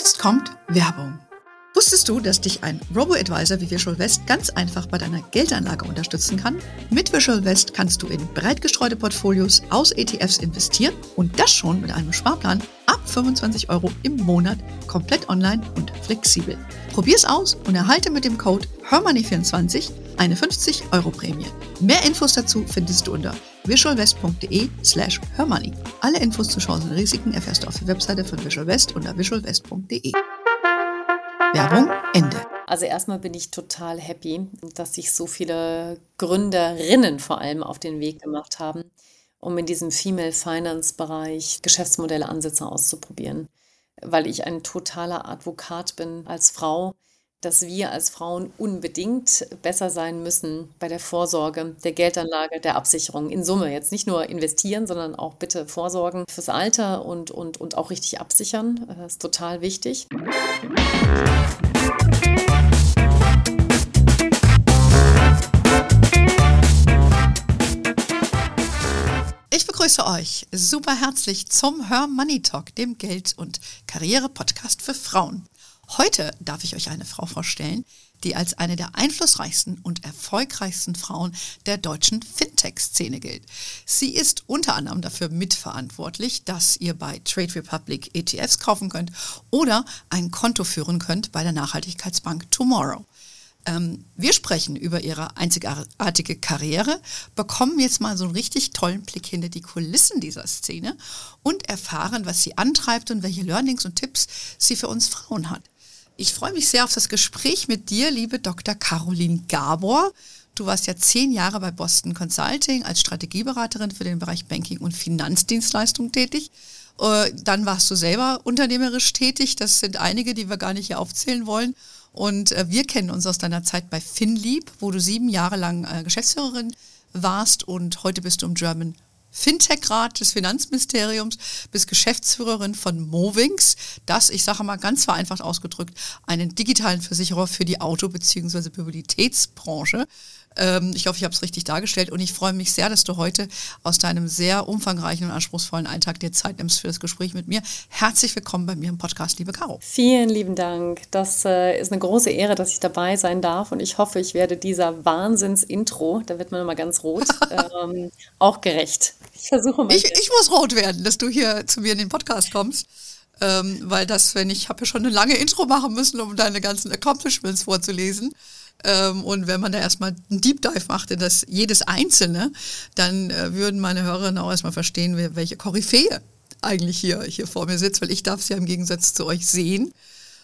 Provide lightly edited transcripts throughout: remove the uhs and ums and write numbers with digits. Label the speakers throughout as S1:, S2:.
S1: Jetzt kommt Werbung. Wusstest du, dass dich ein Robo-Advisor wie Visual West ganz einfach bei deiner Geldanlage unterstützen kann? Mit Visual West kannst du in breit gestreute Portfolios aus ETFs investieren und das schon mit einem Sparplan ab 25 € im Monat, komplett online und flexibel. Probier's aus und erhalte mit dem Code HERMONEY24 eine 50 € Prämie. Mehr Infos dazu findest du unter visualwest.de/hermoney. Alle Infos zu Chancen und Risiken erfährst du auf der Webseite von Visual West unter visualwest.de. Werbung Ende.
S2: Also erstmal bin ich total happy, dass sich so viele Gründerinnen vor allem auf den Weg gemacht haben, um in diesem Female Finance Bereich Geschäftsmodelle, Ansätze auszuprobieren. Weil ich ein totaler Advokat bin als Frau, dass wir als Frauen unbedingt besser sein müssen bei der Vorsorge, der Geldanlage, der Absicherung. In Summe jetzt nicht nur investieren, sondern auch bitte vorsorgen fürs Alter und auch richtig absichern. Das ist total wichtig.
S1: Ich begrüße euch super herzlich zum Her Money Talk, dem Geld- und Karriere-Podcast für Frauen. Heute darf ich euch eine Frau vorstellen, die als eine der einflussreichsten und erfolgreichsten Frauen der deutschen Fintech-Szene gilt. Sie ist unter anderem dafür mitverantwortlich, dass ihr bei Trade Republic ETFs kaufen könnt oder ein Konto führen könnt bei der Nachhaltigkeitsbank Tomorrow. Wir sprechen über ihre einzigartige Karriere, bekommen jetzt mal so einen richtig tollen Blick hinter die Kulissen dieser Szene und erfahren, was sie antreibt und welche Learnings und Tipps sie für uns Frauen hat. Ich freue mich sehr auf das Gespräch mit dir, liebe Dr. Caroline Gabor. Du warst ja 10 Jahre bei Boston Consulting als Strategieberaterin für den Bereich Banking und Finanzdienstleistung tätig. Dann warst du selber unternehmerisch tätig. Das sind einige, die wir gar nicht hier aufzählen wollen. Und wir kennen uns aus deiner Zeit bei FinLeap, wo du 7 Jahre lang Geschäftsführerin warst und heute bist du im German Fintech-Rat des Finanzministeriums, bist Geschäftsführerin von Movings, das, ich sage mal ganz vereinfacht ausgedrückt, einen digitalen Versicherer für die Auto- bzw. Mobilitätsbranche. Ich hoffe, ich habe es richtig dargestellt und ich freue mich sehr, dass du heute aus deinem sehr umfangreichen und anspruchsvollen Alltag dir Zeit nimmst für das Gespräch mit mir. Herzlich willkommen bei mir im Podcast, liebe Caro.
S2: Vielen lieben Dank. Das ist eine große Ehre, dass ich dabei sein darf und ich hoffe, ich werde dieser Wahnsinns-Intro, da wird man immer ganz rot, auch gerecht. Ich versuche mal.
S1: Ich muss rot werden, dass du hier zu mir in den Podcast kommst. Weil ich habe ja schon eine lange Intro machen müssen, um deine ganzen Accomplishments vorzulesen. Und wenn man da erstmal einen Deep Dive macht in das jedes Einzelne, dann würden meine Hörerinnen auch erstmal verstehen, welche Koryphäe eigentlich hier vor mir sitzt, weil ich darf sie ja im Gegensatz zu euch sehen.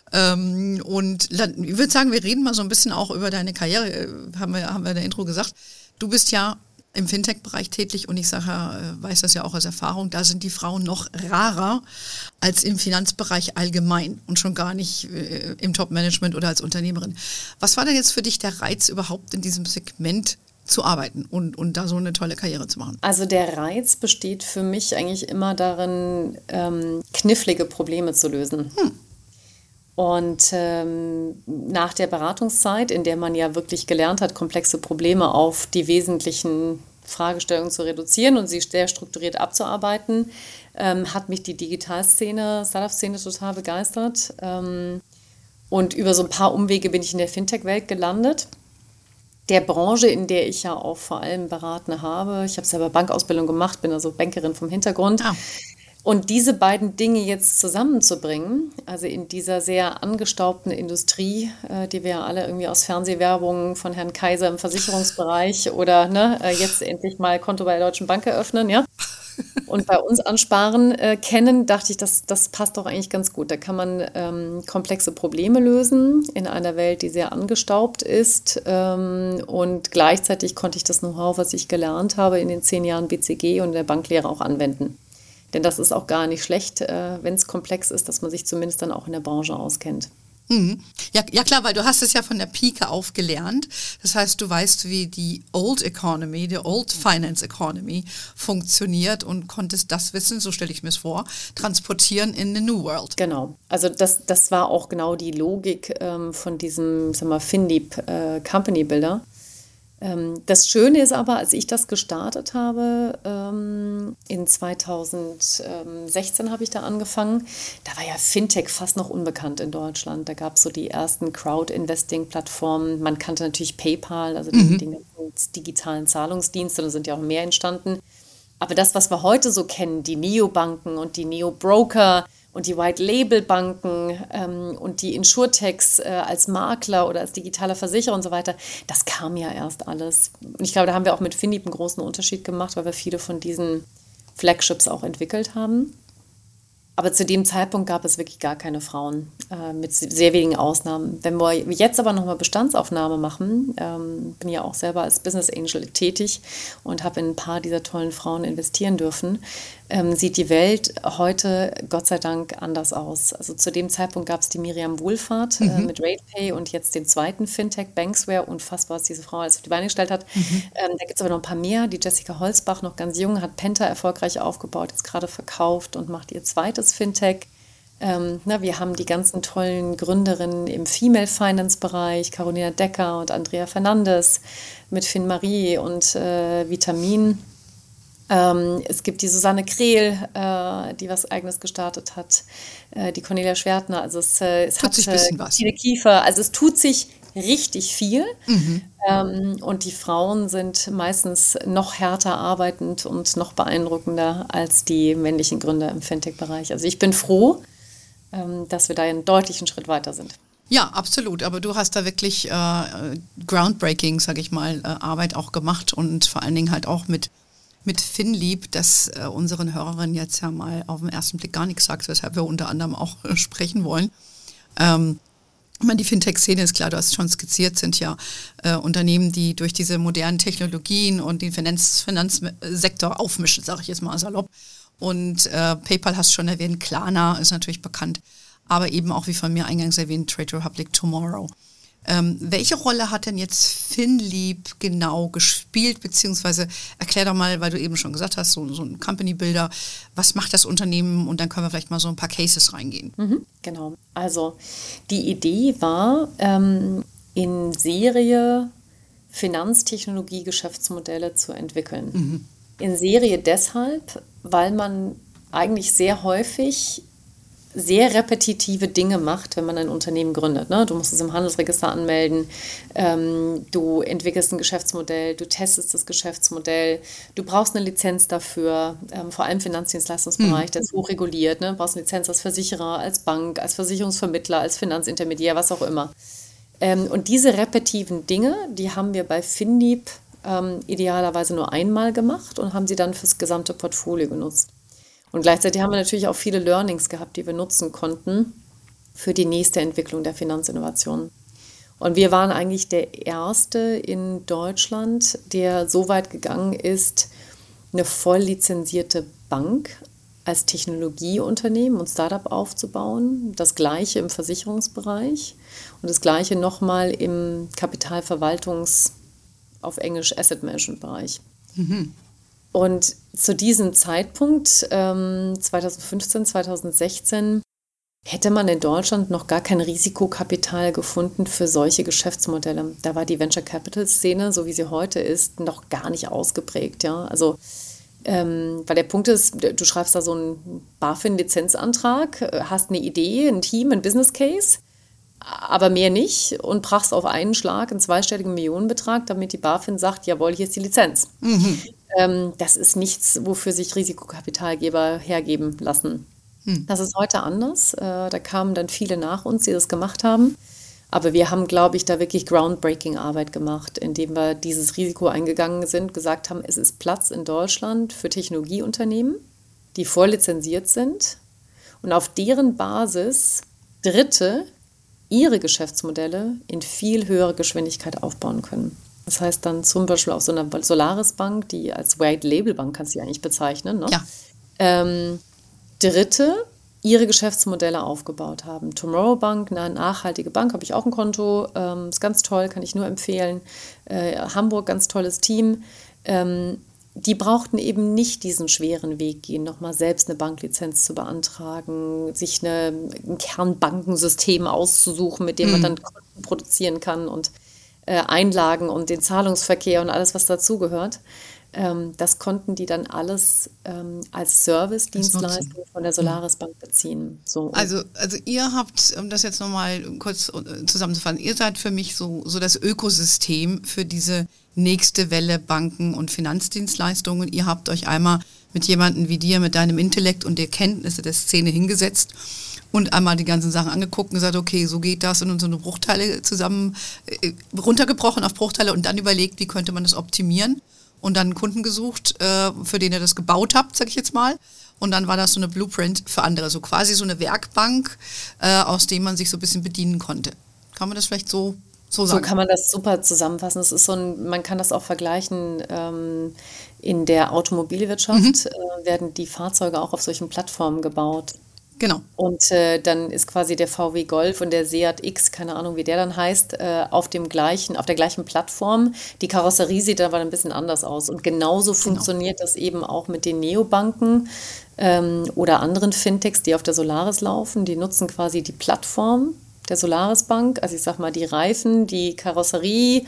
S1: Und ich würde sagen, wir reden mal so ein bisschen auch über deine Karriere, haben wir in der Intro gesagt. Du bist ja im Fintech-Bereich tätig und ich weiß das ja auch aus Erfahrung, da sind die Frauen noch rarer als im Finanzbereich allgemein und schon gar nicht im Top-Management oder als Unternehmerin. Was war denn jetzt für dich der Reiz, überhaupt in diesem Segment zu arbeiten und da so eine tolle Karriere zu machen?
S2: Also der Reiz besteht für mich eigentlich immer darin, knifflige Probleme zu lösen. Und nach der Beratungszeit, in der man ja wirklich gelernt hat, komplexe Probleme auf die wesentlichen Fragestellungen zu reduzieren und sie sehr strukturiert abzuarbeiten, hat mich die Digitalszene, Startup-Szene total begeistert. Und über so ein paar Umwege bin ich in der Fintech-Welt gelandet. Der Branche, in der ich ja auch vor allem beraten habe. Ich habe selber Bankausbildung gemacht, bin also Bankerin vom Hintergrund. Ah. Und diese beiden Dinge jetzt zusammenzubringen, also in dieser sehr angestaubten Industrie, die wir ja alle irgendwie aus Fernsehwerbungen von Herrn Kaiser im Versicherungsbereich oder jetzt endlich mal Konto bei der Deutschen Bank eröffnen, ja, und bei uns ansparen kennen, dachte ich, das passt doch eigentlich ganz gut. Da kann man komplexe Probleme lösen in einer Welt, die sehr angestaubt ist. Und gleichzeitig konnte ich das Know-how, was ich gelernt habe in den 10 Jahren BCG und der Banklehre auch anwenden. Denn das ist auch gar nicht schlecht, wenn es komplex ist, dass man sich zumindest dann auch in der Branche auskennt.
S1: Mhm. Ja klar, weil du hast es ja von der Pike auf gelernt. Das heißt, du weißt, wie die Old Economy, die Old Finance Economy funktioniert und konntest das Wissen, so stelle ich mir es vor, transportieren in the New World.
S2: Genau. Also das war auch genau die Logik von diesem, FinLeap Company Builder. Das Schöne ist aber, als ich das gestartet habe, in 2016 habe ich da angefangen, da war ja Fintech fast noch unbekannt in Deutschland. Da gab es so die ersten Crowd-Investing-Plattformen. Man kannte natürlich PayPal, also den ganzen digitalen Zahlungsdienste, da sind ja auch mehr entstanden. Aber das, was wir heute so kennen, die Neobanken und die Neo-Broker und die White-Label-Banken und die Insurtechs als Makler oder als digitaler Versicherer und so weiter, das kam ja erst alles. Und ich glaube, da haben wir auch mit Finlieb einen großen Unterschied gemacht, weil wir viele von diesen Flagships auch entwickelt haben. Aber zu dem Zeitpunkt gab es wirklich gar keine Frauen, mit sehr wenigen Ausnahmen. Wenn wir jetzt aber nochmal Bestandsaufnahme machen, bin ja auch selber als Business Angel tätig und habe in ein paar dieser tollen Frauen investieren dürfen, sieht die Welt heute Gott sei Dank anders aus. Also zu dem Zeitpunkt gab es die Miriam Wohlfahrt mit RatePay und jetzt den zweiten Fintech, Banksware, unfassbar, was diese Frau alles auf die Beine gestellt hat. Da gibt es aber noch ein paar mehr. Die Jessica Holzbach, noch ganz jung, hat Penta erfolgreich aufgebaut, jetzt gerade verkauft und macht ihr zweites Fintech. Wir haben die ganzen tollen Gründerinnen im Female Finance Bereich, Carolina Decker und Andrea Fernandes mit FinMarie und Vitamin. Es gibt die Susanne Krehl, die was Eigenes gestartet hat, die Cornelia Schwertner. Also es
S1: Tut sich ein bisschen was.
S2: Christine Kiefer. Also es tut sich richtig viel. Und die Frauen sind meistens noch härter arbeitend und noch beeindruckender als die männlichen Gründer im Fintech-Bereich. Also ich bin froh, dass wir da einen deutlichen Schritt weiter sind.
S1: Ja, absolut. Aber du hast da wirklich groundbreaking, sage ich mal, Arbeit auch gemacht und vor allen Dingen halt auch mit Finlieb, das unseren Hörerinnen jetzt ja mal auf den ersten Blick gar nichts sagt, weshalb wir unter anderem auch sprechen wollen. Ich meine, die Fintech-Szene ist klar, du hast es schon skizziert, sind ja Unternehmen, die durch diese modernen Technologien und den Finanzsektor aufmischen, sage ich jetzt mal salopp. Und PayPal hast du schon erwähnt, Klarna ist natürlich bekannt, aber eben auch, wie von mir eingangs erwähnt, Trade Republic Tomorrow. Welche Rolle hat denn jetzt Finlieb genau gespielt, beziehungsweise erklär doch mal, weil du eben schon gesagt hast, so ein Company Builder, was macht das Unternehmen und dann können wir vielleicht mal so ein paar Cases reingehen.
S2: Genau, also die Idee war, in Serie Finanztechnologie-Geschäftsmodelle zu entwickeln. In Serie deshalb, weil man eigentlich sehr häufig sehr repetitive Dinge macht, wenn man ein Unternehmen gründet. Ne? Du musst es im Handelsregister anmelden, du entwickelst ein Geschäftsmodell, du testest das Geschäftsmodell, du brauchst eine Lizenz dafür, vor allem im Finanzdienstleistungsbereich, der ist hochreguliert. Ne? Du brauchst eine Lizenz als Versicherer, als Bank, als Versicherungsvermittler, als Finanzintermediär, was auch immer. Und diese repetitiven Dinge, die haben wir bei Finlieb idealerweise nur einmal gemacht und haben sie dann fürs gesamte Portfolio genutzt. Und gleichzeitig haben wir natürlich auch viele Learnings gehabt, die wir nutzen konnten für die nächste Entwicklung der Finanzinnovation. Und wir waren eigentlich der Erste in Deutschland, der so weit gegangen ist, eine voll lizenzierte Bank als Technologieunternehmen und Startup aufzubauen. Das Gleiche im Versicherungsbereich und das Gleiche nochmal im Kapitalverwaltungs-, auf Englisch Asset Management Bereich. Und zu diesem Zeitpunkt, 2015, 2016, hätte man in Deutschland noch gar kein Risikokapital gefunden für solche Geschäftsmodelle. Da war die Venture Capital Szene, so wie sie heute ist, noch gar nicht ausgeprägt. Ja? Also, weil der Punkt ist, du schreibst da so einen BaFin-Lizenzantrag, hast eine Idee, ein Team, ein Business Case, aber mehr nicht und brachst auf einen Schlag einen zweistelligen Millionenbetrag, damit die BaFin sagt, jawohl, hier ist die Lizenz. Das ist nichts, wofür sich Risikokapitalgeber hergeben lassen. Das ist heute anders. Da kamen dann viele nach uns, die das gemacht haben. Aber wir haben, glaube ich, da wirklich groundbreaking Arbeit gemacht, indem wir dieses Risiko eingegangen sind, gesagt haben, es ist Platz in Deutschland für Technologieunternehmen, die voll lizenziert sind und auf deren Basis Dritte ihre Geschäftsmodelle in viel höherer Geschwindigkeit aufbauen können. Das heißt dann zum Beispiel auf so einer Solaris-Bank, die als White-Label-Bank kannst du eigentlich bezeichnen, ne?
S1: Ja.
S2: Dritte ihre Geschäftsmodelle aufgebaut haben. Tomorrow Bank, eine nachhaltige Bank, habe ich auch ein Konto, ist ganz toll, kann ich nur empfehlen. Hamburg, ganz tolles Team. Die brauchten eben nicht diesen schweren Weg gehen, nochmal selbst eine Banklizenz zu beantragen, sich ein Kernbankensystem auszusuchen, mit dem man dann Konten produzieren kann und Einlagen und den Zahlungsverkehr und alles, was dazugehört. Das konnten die dann alles als Service-Dienstleistung von der Solaris Bank beziehen. So.
S1: Also ihr habt, um das jetzt nochmal kurz zusammenzufassen, ihr seid für mich so das Ökosystem für diese nächste Welle Banken- und Finanzdienstleistungen. Ihr habt euch einmal mit jemandem wie dir, mit deinem Intellekt und der Kenntnisse der Szene hingesetzt und einmal die ganzen Sachen angeguckt und gesagt, okay, so geht das und so eine Bruchteile zusammen runtergebrochen auf Bruchteile und dann überlegt, wie könnte man das optimieren. Und dann einen Kunden gesucht, für den ihr das gebaut habt, sag ich jetzt mal. Und dann war das so eine Blueprint für andere, so quasi so eine Werkbank, aus dem man sich so ein bisschen bedienen konnte. Kann man das vielleicht so sagen?
S2: So kann man das super zusammenfassen. Es ist man kann das auch vergleichen, in der Automobilwirtschaft werden die Fahrzeuge auch auf solchen Plattformen gebaut.
S1: Genau.
S2: Und dann ist quasi der VW Golf und der Seat X, keine Ahnung, wie der dann heißt, auf der gleichen Plattform. Die Karosserie sieht aber ein bisschen anders aus. Und genauso funktioniert das eben auch mit den Neobanken oder anderen Fintechs, die auf der Solaris laufen. Die nutzen quasi die Plattform der Solaris Bank, also ich sag mal die Reifen, die Karosserie,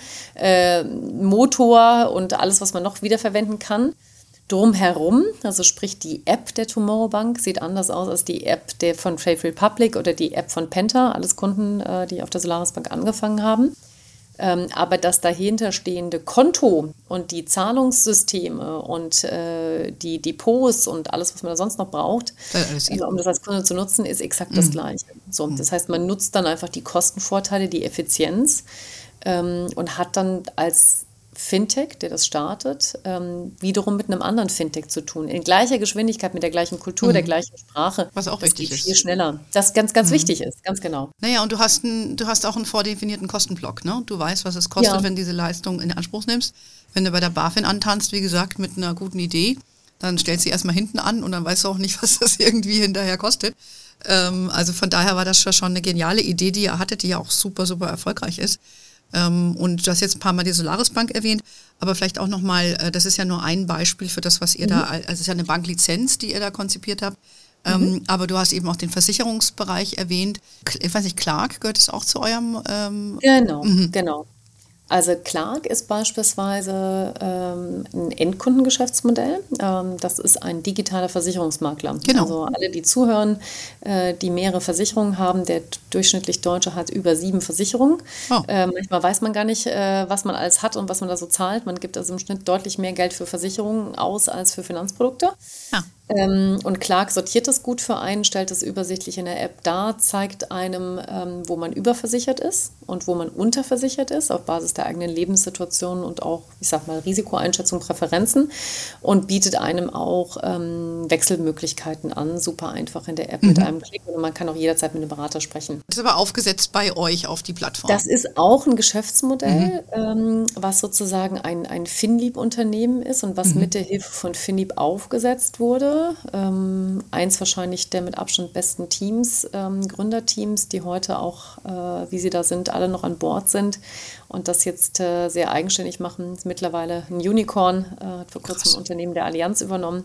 S2: Motor und alles, was man noch wiederverwenden kann. Drumherum, also sprich die App der Tomorrow Bank sieht anders aus als die App von Trade Republic oder die App von Penta, alles Kunden, die auf der Solaris Bank angefangen haben. Aber das dahinterstehende Konto und die Zahlungssysteme und die Depots und alles, was man da sonst noch braucht, um das als Kunde zu nutzen, ist exakt das Gleiche. So, das heißt, man nutzt dann einfach die Kostenvorteile, die Effizienz und hat dann als Fintech, der das startet, wiederum mit einem anderen Fintech zu tun. In gleicher Geschwindigkeit, mit der gleichen Kultur, der gleichen Sprache.
S1: Was auch wichtig ist.
S2: Viel schneller. Das ganz, ganz wichtig ist, ganz genau.
S1: Naja, und du hast auch einen vordefinierten Kostenblock, ne? Du weißt, was es kostet, wenn du diese Leistung in Anspruch nimmst. Wenn du bei der BaFin antanzt, wie gesagt, mit einer guten Idee, dann stellst du sie erstmal hinten an und dann weißt du auch nicht, was das irgendwie hinterher kostet. Also von daher war das schon eine geniale Idee, die ihr hattet, die ja auch super, super erfolgreich ist. Und du hast jetzt ein paar Mal die Solaris Bank erwähnt, aber vielleicht auch nochmal, das ist ja nur ein Beispiel für das, was ihr da, also es ist ja eine Banklizenz, die ihr da konzipiert habt, aber du hast eben auch den Versicherungsbereich erwähnt. Ich weiß nicht, Clark, gehört es auch zu eurem?
S2: Genau. Also Clark ist beispielsweise ein Endkundengeschäftsmodell. Das ist ein digitaler Versicherungsmakler.
S1: Genau.
S2: Also alle, die zuhören, die mehrere Versicherungen haben, der durchschnittlich Deutsche hat über 7 Versicherungen. Oh. Manchmal weiß man gar nicht, was man alles hat und was man da so zahlt. Man gibt also im Schnitt deutlich mehr Geld für Versicherungen aus als für Finanzprodukte. Ja. Und Clark sortiert das gut für einen, stellt es übersichtlich in der App dar, zeigt einem, wo man überversichert ist und wo man unterversichert ist, auf Basis der eigenen Lebenssituation und auch, ich sag mal, Risikoeinschätzung, Präferenzen und bietet einem auch Wechselmöglichkeiten an, super einfach in der App mit einem Klick und man kann auch jederzeit mit einem Berater sprechen.
S1: Das ist aber aufgesetzt bei euch auf die Plattform.
S2: Das ist auch ein Geschäftsmodell, was sozusagen ein FinLeap-Unternehmen ist und was mit der Hilfe von FinLeap aufgesetzt wurde. Eins wahrscheinlich der mit Abstand besten Teams, Gründerteams, die heute auch, wie sie da sind, alle noch an Bord sind und das jetzt sehr eigenständig machen. Ist mittlerweile ein Unicorn, hat vor kurzem ein Unternehmen der Allianz übernommen.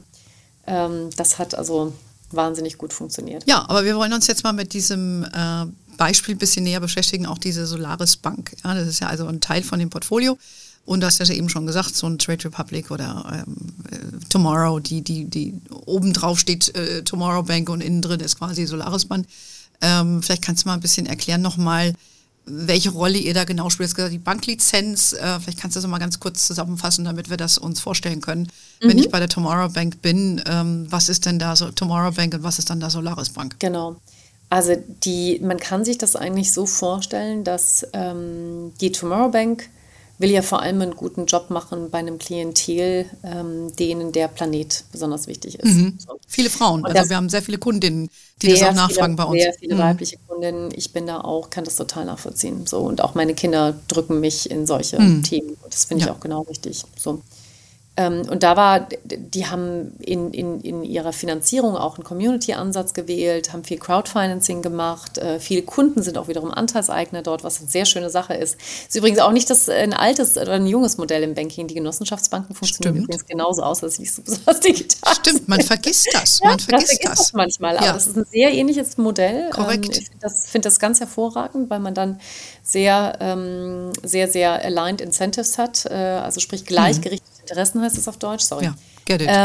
S2: Das hat also wahnsinnig gut funktioniert.
S1: Ja, aber wir wollen uns jetzt mal mit diesem Beispiel ein bisschen näher beschäftigen, auch diese Solaris Bank. Ja, das ist ja also ein Teil von dem Portfolio. Und du hast ja eben schon gesagt, so ein Trade Republic oder Tomorrow, die oben drauf steht Tomorrow Bank und innen drin ist quasi Solaris Bank. Vielleicht kannst du mal ein bisschen erklären nochmal, welche Rolle ihr da genau spielt. Du hast gesagt, die Banklizenz, vielleicht kannst du das mal ganz kurz zusammenfassen, damit wir das uns vorstellen können. Wenn ich bei der Tomorrow Bank bin, was ist denn da so Tomorrow Bank und was ist dann da Solaris Bank?
S2: Genau. Also man kann sich das eigentlich so vorstellen, dass die Tomorrow Bank will ja vor allem einen guten Job machen bei einem Klientel, denen der Planet besonders wichtig ist. So.
S1: Viele Frauen, also wir haben sehr viele Kundinnen, die das auch nachfragen bei uns.
S2: Sehr viele weibliche Kundinnen, ich bin da auch, kann das total nachvollziehen. So. Und auch meine Kinder drücken mich in solche Themen. Das finde ich auch genau richtig. So. Und die haben in ihrer Finanzierung auch einen Community-Ansatz gewählt, haben viel Crowdfinancing gemacht. Viele Kunden sind auch wiederum Anteilseigner dort, was eine sehr schöne Sache ist. Ist übrigens auch nicht ein altes oder ein junges Modell im Banking. Die Genossenschaftsbanken funktionieren übrigens genauso aus, als nicht so besonders digital.
S1: Stimmt, man vergisst das.
S2: Man vergisst das manchmal, aber das ist ein sehr ähnliches Modell.
S1: Korrekt.
S2: Ich finde das ganz hervorragend, weil man dann sehr aligned incentives hat, also sprich gleichgerichtete Interessen heißt es auf Deutsch, sorry.
S1: Ja, get it.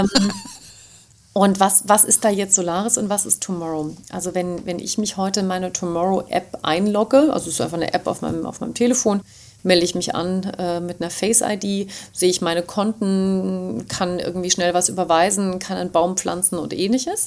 S2: Und was ist da jetzt Solaris und was ist Tomorrow? Also wenn ich mich heute in meine Tomorrow-App einlogge, also es ist einfach eine App auf meinem Telefon, melde ich mich an mit einer Face-ID, sehe ich meine Konten, kann irgendwie schnell was überweisen, kann einen Baum pflanzen und ähnliches.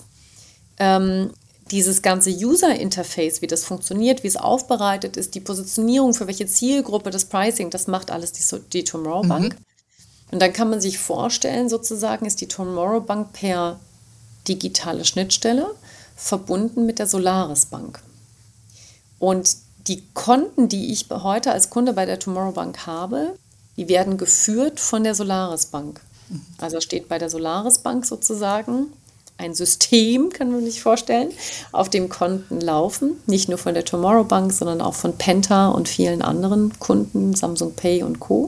S2: Dieses ganze User-Interface, wie das funktioniert, wie es aufbereitet ist, die Positionierung, für welche Zielgruppe, das Pricing, das macht alles die Tomorrow Bank. Und dann kann man sich vorstellen, sozusagen ist die Tomorrow Bank per digitale Schnittstelle verbunden mit der Solaris Bank. Und die Konten, die ich heute als Kunde bei der Tomorrow Bank habe, die werden geführt von der Solaris Bank. Also steht bei der Solaris Bank sozusagen ein System, kann man sich vorstellen, auf dem Konten laufen. Nicht nur von der Tomorrow Bank, sondern auch von Penta und vielen anderen Kunden, Samsung Pay und Co.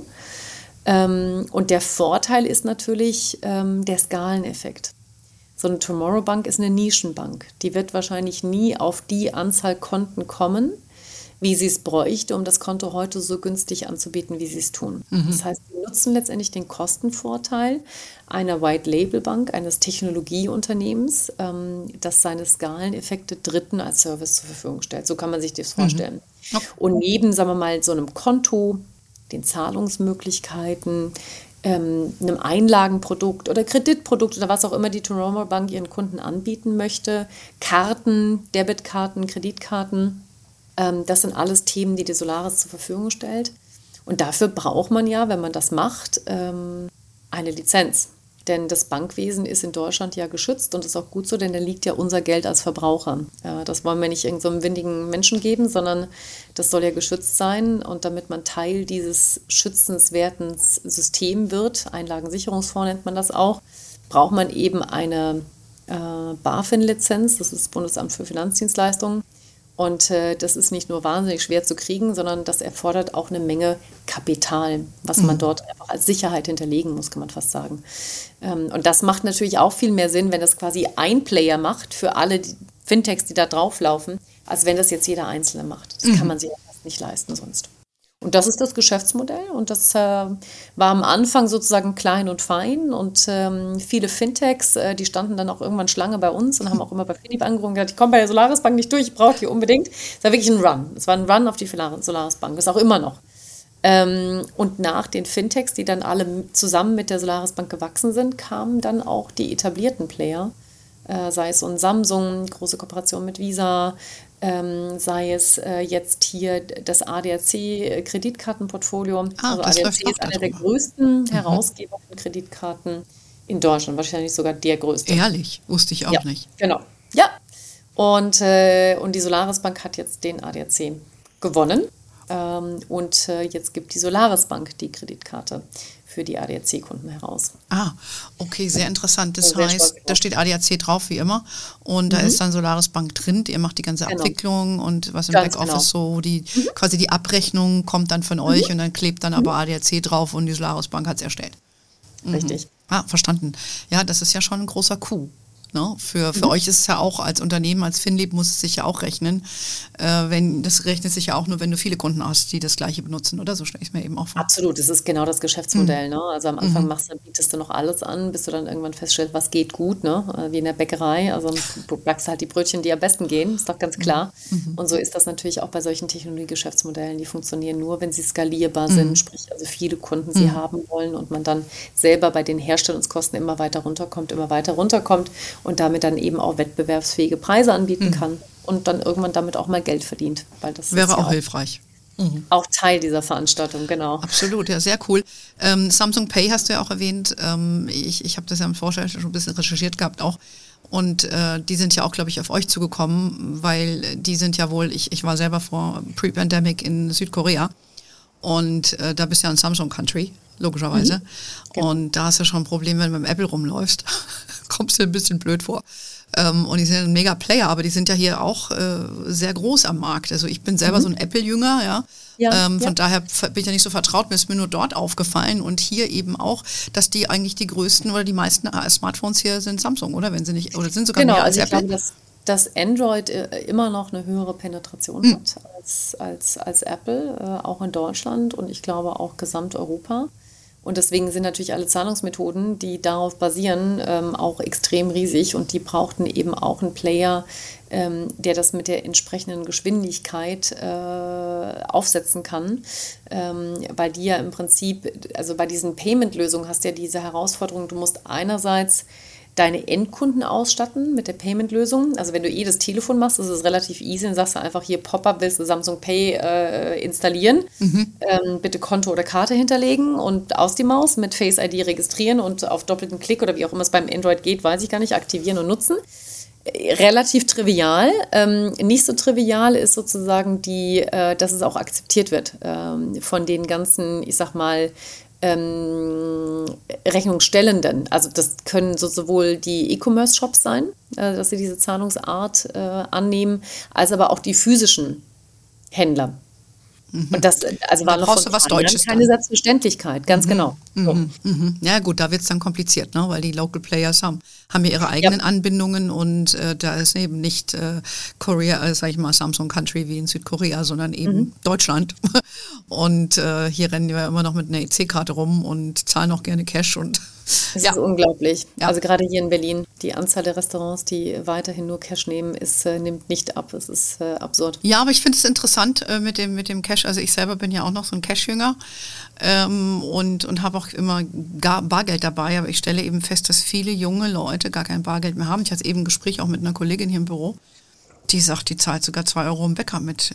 S2: Und der Vorteil ist natürlich der Skaleneffekt. So eine Tomorrow Bank ist eine Nischenbank. Die wird wahrscheinlich nie auf die Anzahl Konten kommen, wie sie es bräuchte, um das Konto heute so günstig anzubieten, wie sie es tun. Das heißt, sie nutzen letztendlich den Kostenvorteil einer White-Label-Bank, eines Technologieunternehmens, das seine Skaleneffekte Dritten als Service zur Verfügung stellt. So kann man sich das vorstellen. Okay. Und neben, sagen wir mal, so einem Konto, den Zahlungsmöglichkeiten, einem Einlagenprodukt oder Kreditprodukt oder was auch immer die Tomorrow Bank ihren Kunden anbieten möchte, Karten, Debitkarten, Kreditkarten, das sind alles Themen, die Solaris zur Verfügung stellt. Und dafür braucht man ja, wenn man das macht, eine Lizenz. Denn das Bankwesen ist in Deutschland ja geschützt und ist auch gut so, denn da liegt ja unser Geld als Verbraucher. Das wollen wir nicht irgendeinem windigen Menschen geben, sondern das soll ja geschützt sein. Und damit man Teil dieses schützenswerten Systems wird, Einlagensicherungsfonds nennt man das auch, braucht man eben eine BaFin-Lizenz, das ist das Bundesamt für Finanzdienstleistungen. Und das ist nicht nur wahnsinnig schwer zu kriegen, sondern das erfordert auch eine Menge Kapital, was man dort einfach als Sicherheit hinterlegen muss, kann man fast sagen. Und das macht natürlich auch viel mehr Sinn, wenn das quasi ein Player macht für alle die Fintechs, die da drauflaufen, als wenn das jetzt jeder Einzelne macht. Das kann man sich fast nicht leisten sonst. Und das ist das Geschäftsmodell und das war am Anfang sozusagen klein und fein und viele Fintechs, die standen dann auch irgendwann Schlange bei uns und haben auch immer bei Philipp angerufen und gesagt, ich komme bei der Solaris Bank nicht durch, ich brauche die unbedingt. Es war wirklich ein Run. Es war ein Run auf die Solaris Bank, das ist auch immer noch. Und nach den Fintechs, die dann alle zusammen mit der Solaris Bank gewachsen sind, kamen dann auch die etablierten Player, sei es so ein Samsung, große Kooperation mit Visa, sei es jetzt hier das ADAC-Kreditkartenportfolio. Also ADAC ist einer der größten Herausgeber von Kreditkarten in Deutschland, wahrscheinlich sogar der größte.
S1: Ehrlich, wusste ich auch nicht.
S2: Genau, ja. Und die Solaris Bank hat jetzt den ADAC gewonnen und jetzt gibt die Solaris Bank die Kreditkarte für die ADAC-Kunden heraus.
S1: Ah, okay, sehr interessant. Das heißt, da steht ADAC drauf, wie immer. Und da ist dann Solaris Bank drin. Ihr macht die ganze Abwicklung und was im Backoffice so, quasi die Abrechnung kommt dann von euch und dann klebt dann aber ADAC drauf und die Solaris Bank hat es erstellt.
S2: Richtig.
S1: Ah, verstanden. Ja, das ist ja schon ein großer Coup. Ne? Für euch ist es ja auch als Unternehmen, als Finlib muss es sich ja auch rechnen. Das rechnet sich ja auch nur, wenn du viele Kunden hast, die das Gleiche benutzen, oder? So stelle ich es mir eben auch vor.
S2: Absolut, das ist genau das Geschäftsmodell. Ne? Also am Anfang bietest du noch alles an, bis du dann irgendwann feststellst, was geht gut, ne? Wie in der Bäckerei. Also du backst halt die Brötchen, die am besten gehen, ist doch ganz klar. Und so ist das natürlich auch bei solchen Technologie-Geschäftsmodellen. Die funktionieren nur, wenn sie skalierbar sind, sprich also viele Kunden sie haben wollen und man dann selber bei den Herstellungskosten immer weiter runterkommt und damit dann eben auch wettbewerbsfähige Preise anbieten kann und dann irgendwann damit auch mal Geld verdient. Weil das
S1: wäre auch hilfreich.
S2: Auch Teil dieser Veranstaltung, genau.
S1: Absolut, ja, sehr cool. Samsung Pay hast du ja auch erwähnt. Ich habe das ja im Vorfeld schon ein bisschen recherchiert gehabt auch. Und die sind ja auch, glaube ich, auf euch zugekommen, weil die sind ja wohl, ich war selber vor Pre-Pandemic in Südkorea. Und da bist du ja ein Samsung-Country. logischerweise.
S2: Genau.
S1: Und da hast du schon ein Problem, wenn du mit dem Apple rumläufst. Kommst dir ein bisschen blöd vor. Und die sind ein Mega-Player, aber die sind ja hier auch sehr groß am Markt. Also ich bin selber so ein Apple-Jünger, ja. Von daher bin ich ja nicht so vertraut, mir ist mir nur dort aufgefallen und hier eben auch, dass die eigentlich die größten oder die meisten Smartphones hier sind Samsung, oder? Wenn sie nicht, oder sind sogar
S2: Genau,
S1: mehr als
S2: also ich
S1: Apple.
S2: glaube, dass Android immer noch eine höhere Penetration hat als Apple, auch in Deutschland und ich glaube auch Gesamteuropa. Und deswegen sind natürlich alle Zahlungsmethoden, die darauf basieren, auch extrem riesig und die brauchten eben auch einen Player, der das mit der entsprechenden Geschwindigkeit aufsetzen kann, weil die ja im Prinzip, also bei diesen Payment-Lösungen hast du ja diese Herausforderung, du musst einerseits deine Endkunden ausstatten mit der Payment-Lösung. Also wenn du das Telefon machst, ist es relativ easy. Dann sagst du einfach hier Pop-up, willst du Samsung Pay installieren, bitte Konto oder Karte hinterlegen und aus die Maus mit Face ID registrieren und auf doppelten Klick oder wie auch immer es beim Android geht, weiß ich gar nicht, aktivieren und nutzen. Relativ trivial. Nicht so trivial ist sozusagen dass es auch akzeptiert wird von den ganzen, ich sag mal, Rechnungsstellenden. Also das können sowohl die E-Commerce-Shops sein, dass sie diese Zahlungsart annehmen, als aber auch die physischen Händler. Und das war noch
S1: brauchst du was Deutsches
S2: keine
S1: dann.
S2: Selbstverständlichkeit, ganz genau. So.
S1: Ja gut, da wird es dann kompliziert, ne? Weil die Local Players haben ja ihre eigenen Anbindungen und da ist eben nicht Korea, sag ich mal, Samsung Country wie in Südkorea, sondern eben Deutschland. Und hier rennen wir immer noch mit einer EC-Karte rum und zahlen auch gerne Cash und
S2: Es ist unglaublich.
S1: Ja.
S2: Also gerade hier in Berlin, die Anzahl der Restaurants, die weiterhin nur Cash nehmen, nimmt nicht ab. Es ist absurd.
S1: Ja, aber ich finde es interessant mit dem Cash. Also ich selber bin ja auch noch so ein Cash-Jünger und habe auch immer Bargeld dabei. Aber ich stelle eben fest, dass viele junge Leute gar kein Bargeld mehr haben. Ich hatte eben ein Gespräch auch mit einer Kollegin hier im Büro. Die sagt, die zahlt sogar 2 Euro im Bäcker mit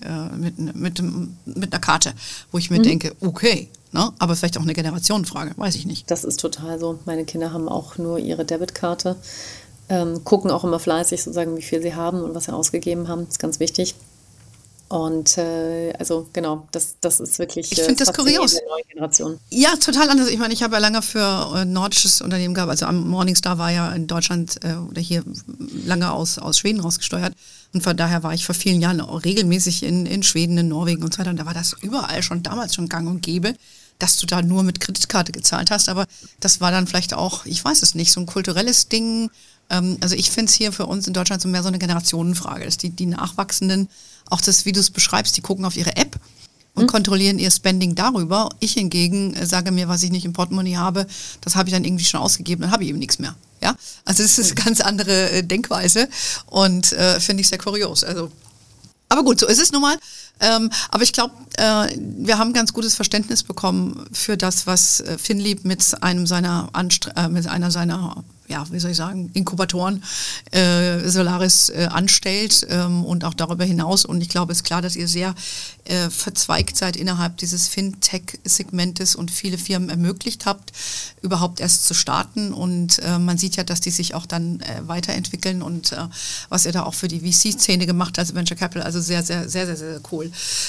S1: einer Karte, wo ich mir denke, okay, ne? Aber vielleicht auch eine Generationenfrage, weiß ich nicht.
S2: Das ist total so. Meine Kinder haben auch nur ihre Debitkarte, gucken auch immer fleißig sozusagen, wie viel sie haben und was sie ausgegeben haben. Das ist ganz wichtig. Und also genau, das ist wirklich.
S1: Ich finde das kurios.
S2: Der neuen Generation.
S1: Ja, total anders. Ich meine, ich habe ja lange für ein nordisches Unternehmen gehabt. Also am Morningstar war ja in Deutschland oder hier lange aus Schweden rausgesteuert. Und von daher war ich vor vielen Jahren auch regelmäßig in Schweden, in Norwegen und so weiter. Und da war das überall damals schon gang und gäbe, dass du da nur mit Kreditkarte gezahlt hast. Aber das war dann vielleicht auch, ich weiß es nicht, so ein kulturelles Ding. Also ich finde es hier für uns in Deutschland so mehr so eine Generationenfrage, dass die Nachwachsenden, auch das, wie du es beschreibst, die gucken auf ihre App und kontrollieren ihr Spending darüber. Ich hingegen sage mir, was ich nicht im Portemonnaie habe, das habe ich dann irgendwie schon ausgegeben, dann habe ich eben nichts mehr. Ja? Also das ist eine ganz andere Denkweise und finde ich sehr kurios. Also, aber gut, so ist es nun mal. Aber ich glaube, wir haben ganz gutes Verständnis bekommen für das, was Finlieb mit einer seiner ja, wie soll ich sagen, Inkubatoren Solaris anstellt und auch darüber hinaus. Und ich glaube, es ist klar, dass ihr sehr verzweigt seid innerhalb dieses Fintech-Segmentes und viele Firmen ermöglicht habt, überhaupt erst zu starten. Und man sieht ja, dass die sich auch dann weiterentwickeln und was ihr da auch für die VC-Szene gemacht habt, also Venture Capital, also sehr, sehr, sehr, sehr, sehr cool.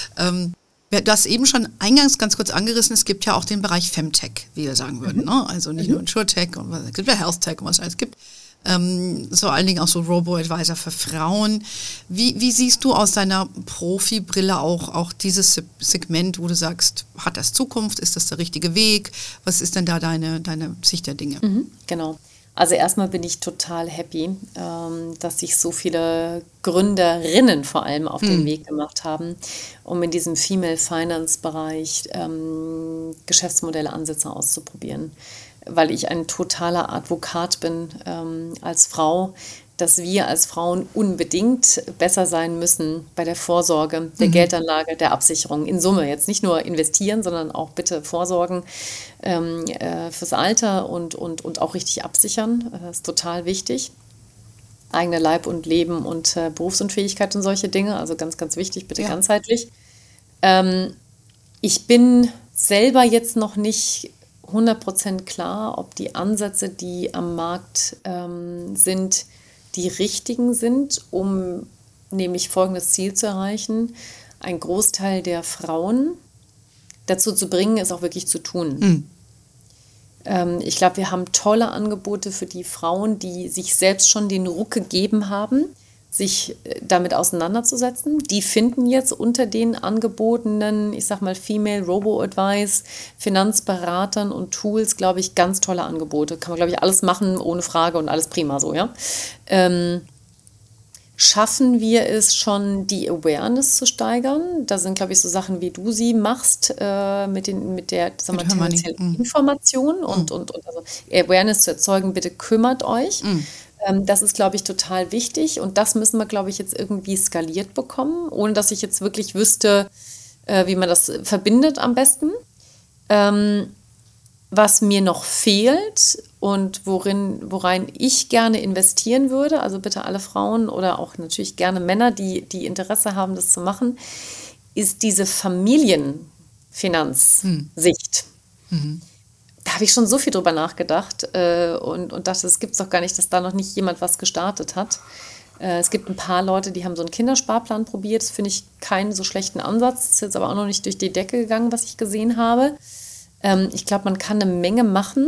S1: Du hast eben schon eingangs ganz kurz angerissen, es gibt ja auch den Bereich Femtech, wie wir sagen würden. Ne? Also nicht nur InsurTech, es gibt ja HealthTech und was alles gibt. So allen Dingen auch so Robo-Advisor für Frauen. Wie siehst du aus deiner Profibrille auch dieses Segment, wo du sagst, hat das Zukunft, ist das der richtige Weg? Was ist denn da deine Sicht der Dinge?
S2: Genau. Also erstmal bin ich total happy, dass sich so viele Gründerinnen vor allem auf den Weg gemacht haben, um in diesem Female Finance Bereich Geschäftsmodelle, Ansätze auszuprobieren. Weil ich ein totaler Advokat bin als Frau, dass wir als Frauen unbedingt besser sein müssen bei der Vorsorge, der Geldanlage, der Absicherung. In Summe jetzt nicht nur investieren, sondern auch bitte vorsorgen fürs Alter und auch richtig absichern. Das ist total wichtig. Eigener Leib und Leben und Berufsunfähigkeit und solche Dinge. Also ganz, ganz wichtig, bitte ganzheitlich. Ich bin selber jetzt noch nicht 100% klar, ob die Ansätze, die am Markt sind, die richtigen sind, um nämlich folgendes Ziel zu erreichen: einen Großteil der Frauen dazu zu bringen, es auch wirklich zu tun. Ich glaube, wir haben tolle Angebote für die Frauen, die sich selbst schon den Ruck gegeben haben, sich damit auseinanderzusetzen. Die finden jetzt unter den angebotenen, ich sag mal, Female Robo-Advice, Finanzberatern und Tools, glaube ich, ganz tolle Angebote. Kann man, glaube ich, alles machen, ohne Frage und alles prima so, ja. Schaffen wir es schon, die Awareness zu steigern? Da sind, glaube ich, so Sachen, wie du sie machst, mit der sagen wir, tendenziellen Information und also Awareness zu erzeugen, bitte kümmert euch. Das ist, glaube ich, total wichtig und das müssen wir, glaube ich, jetzt irgendwie skaliert bekommen, ohne dass ich jetzt wirklich wüsste, wie man das verbindet am besten. Was mir noch fehlt und worein ich gerne investieren würde, also bitte alle Frauen oder auch natürlich gerne Männer, die Interesse haben, das zu machen, ist diese Familienfinanzsicht. Da habe ich schon so viel drüber nachgedacht und dachte, es gibt es doch gar nicht, dass da noch nicht jemand was gestartet hat. Es gibt ein paar Leute, die haben so einen Kindersparplan probiert. Das finde ich keinen so schlechten Ansatz. Das ist jetzt aber auch noch nicht durch die Decke gegangen, was ich gesehen habe. Ich glaube, man kann eine Menge machen,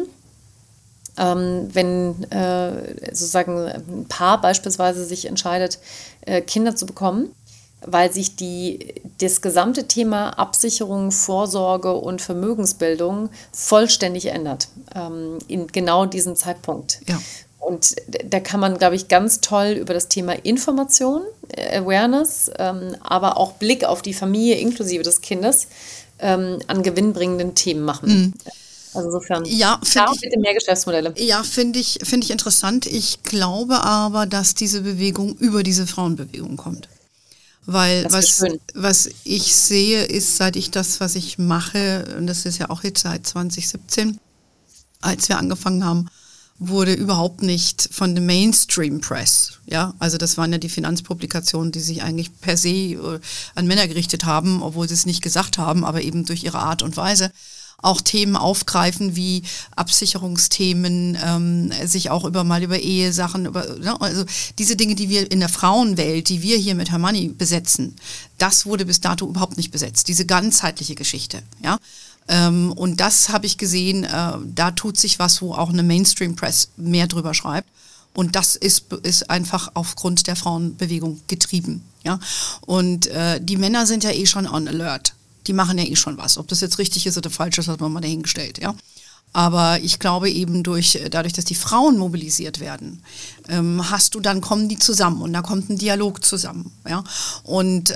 S2: wenn sozusagen ein Paar beispielsweise sich entscheidet, Kinder zu bekommen, weil sich das gesamte Thema Absicherung, Vorsorge und Vermögensbildung vollständig ändert, in genau diesem Zeitpunkt. Ja. Und da kann man, glaube ich, ganz toll über das Thema Information, Awareness, aber auch Blick auf die Familie inklusive des Kindes an gewinnbringenden Themen machen. Also insofern,
S1: ja,
S2: bitte mehr Geschäftsmodelle.
S1: Ja, finde ich interessant. Ich glaube aber, dass diese Bewegung über diese Frauenbewegung kommt. Weil was ich sehe, ist, seit ich das, was ich mache, und das ist ja auch jetzt seit 2017, als wir angefangen haben, wurde überhaupt nicht von dem Mainstream Press, ja, also das waren ja die Finanzpublikationen, die sich eigentlich per se an Männer gerichtet haben, obwohl sie es nicht gesagt haben, aber eben durch ihre Art und Weise auch Themen aufgreifen wie Absicherungsthemen, sich auch über Ehesachen, also diese Dinge, die wir in der Frauenwelt, die wir hier mit Her Money besetzen, das wurde bis dato überhaupt nicht besetzt, diese ganzheitliche Geschichte, ja. Und das habe ich gesehen, da tut sich was, wo auch eine Mainstream-Press mehr drüber schreibt. Und das ist einfach aufgrund der Frauenbewegung getrieben. Ja? Und die Männer sind ja eh schon on alert. Die machen ja eh schon was. Ob das jetzt richtig ist oder falsch ist, hat man mal dahingestellt. Ja? Aber ich glaube eben dadurch, dass die Frauen mobilisiert werden, kommen die zusammen und da kommt ein Dialog zusammen. Ja? Und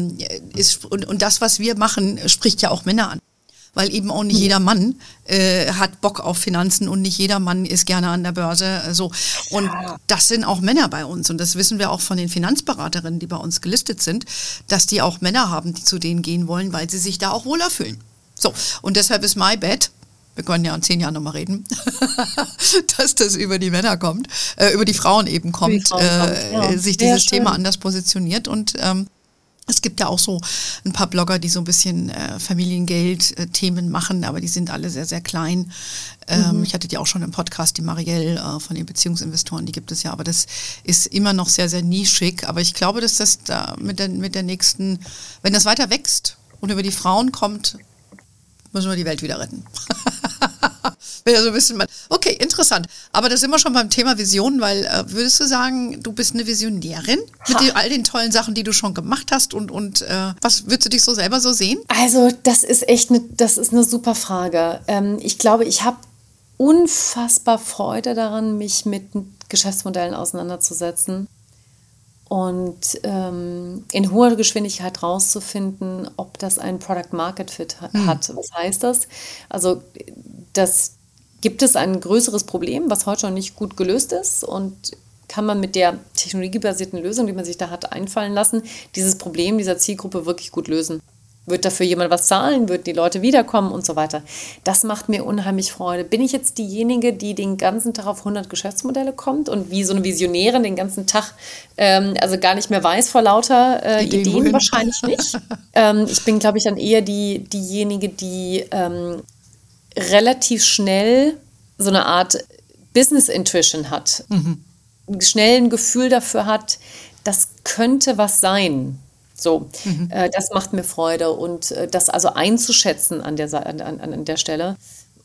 S1: das, was wir machen, spricht ja auch Männer an. Weil eben auch nicht jeder Mann hat Bock auf Finanzen und nicht jeder Mann ist gerne an der Börse. So. Und das sind auch Männer bei uns. Und das wissen wir auch von den Finanzberaterinnen, die bei uns gelistet sind, dass die auch Männer haben, die zu denen gehen wollen, weil sie sich da auch wohler fühlen. So, und deshalb ist my bet, wir können ja in 10 Jahren nochmal reden, dass das über die Männer kommt, über die Frauen eben kommt, sich dieses Thema anders positioniert und es gibt ja auch so ein paar Blogger, die so ein bisschen Familiengeld-Themen machen, aber die sind alle sehr, sehr klein. Ich hatte die auch schon im Podcast, die Marielle von den Beziehungsinvestoren, die gibt es ja, aber das ist immer noch sehr, sehr nischig. Aber ich glaube, dass das da mit der nächsten, wenn das weiter wächst und über die Frauen kommt, müssen wir die Welt wieder retten. Wäre so ein bisschen okay, interessant. Aber da sind wir schon beim Thema Vision, weil würdest du sagen, du bist eine Visionärin mit all den tollen Sachen, die du schon gemacht hast und was würdest du dich so selber so sehen?
S2: Also das ist eine super Frage. Ich glaube, ich habe unfassbar Freude daran, mich mit Geschäftsmodellen auseinanderzusetzen und in hoher Geschwindigkeit rauszufinden, ob das einen Product Market Fit hat. Was heißt das? Also gibt es ein größeres Problem, was heute noch nicht gut gelöst ist und kann man mit der technologiebasierten Lösung, die man sich da hat einfallen lassen, dieses Problem dieser Zielgruppe wirklich gut lösen. Wird dafür jemand was zahlen? Würden die Leute wiederkommen und so weiter? Das macht mir unheimlich Freude. Bin ich jetzt diejenige, die den ganzen Tag auf 100 Geschäftsmodelle kommt und wie so eine Visionärin den ganzen Tag also gar nicht mehr weiß vor lauter Ideen? Wahrscheinlich nicht. Ich bin, glaube ich, dann eher diejenige, die relativ schnell so eine Art Business Intuition hat. Schnell ein Gefühl dafür hat, das könnte was sein. So, das macht mir Freude und das also einzuschätzen an der Stelle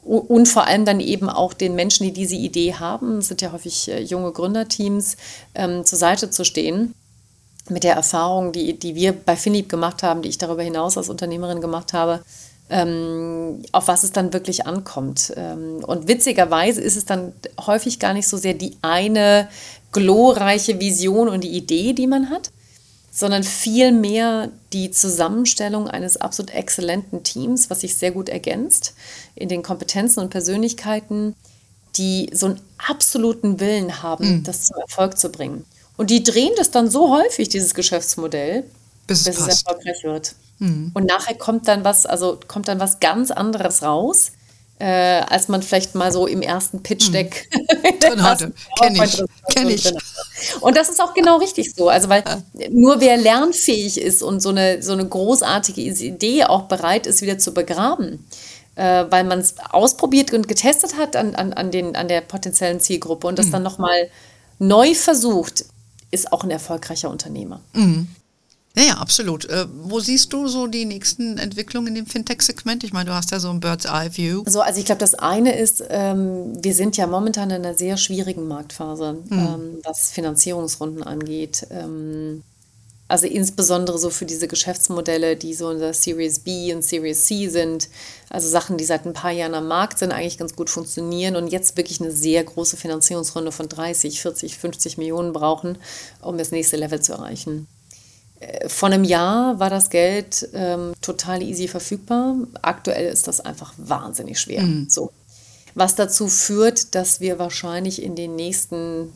S2: Und vor allem dann eben auch den Menschen, die diese Idee haben, es sind ja häufig junge Gründerteams, zur Seite zu stehen. Mit der Erfahrung, die wir bei Finlieb gemacht haben, die ich darüber hinaus als Unternehmerin gemacht habe, auf was es dann wirklich ankommt. Und witzigerweise ist es dann häufig gar nicht so sehr die eine glorreiche Vision und die Idee, die man hat, sondern vielmehr die Zusammenstellung eines absolut exzellenten Teams, was sich sehr gut ergänzt in den Kompetenzen und Persönlichkeiten, die so einen absoluten Willen haben, das zum Erfolg zu bringen. Und die drehen das dann so häufig, dieses Geschäftsmodell, bis es erfolgreich wird. Und nachher kommt dann was ganz anderes raus, als man vielleicht mal so im ersten Pitch-Deck
S1: drin hatte. Kenn ich.
S2: Und das ist auch genau richtig so. Also, weil nur wer lernfähig ist und so eine großartige Idee auch bereit ist, wieder zu begraben, weil man es ausprobiert und getestet hat an der potenziellen Zielgruppe und das dann nochmal neu versucht, ist auch ein erfolgreicher Unternehmer.
S1: Ja, absolut. Wo siehst du so die nächsten Entwicklungen in dem Fintech-Segment? Ich meine, du hast ja so ein Bird's-Eye-View.
S2: Also ich glaube, das eine ist, wir sind ja momentan in einer sehr schwierigen Marktphase, was Finanzierungsrunden angeht. Also insbesondere so für diese Geschäftsmodelle, die so in der Series B und Series C sind. Also Sachen, die seit ein paar Jahren am Markt sind, eigentlich ganz gut funktionieren und jetzt wirklich eine sehr große Finanzierungsrunde von 30, 40, 50 Millionen brauchen, um das nächste Level zu erreichen. Vor einem Jahr war das Geld total easy verfügbar. Aktuell ist das einfach wahnsinnig schwer. So. Was dazu führt, dass wir wahrscheinlich in den nächsten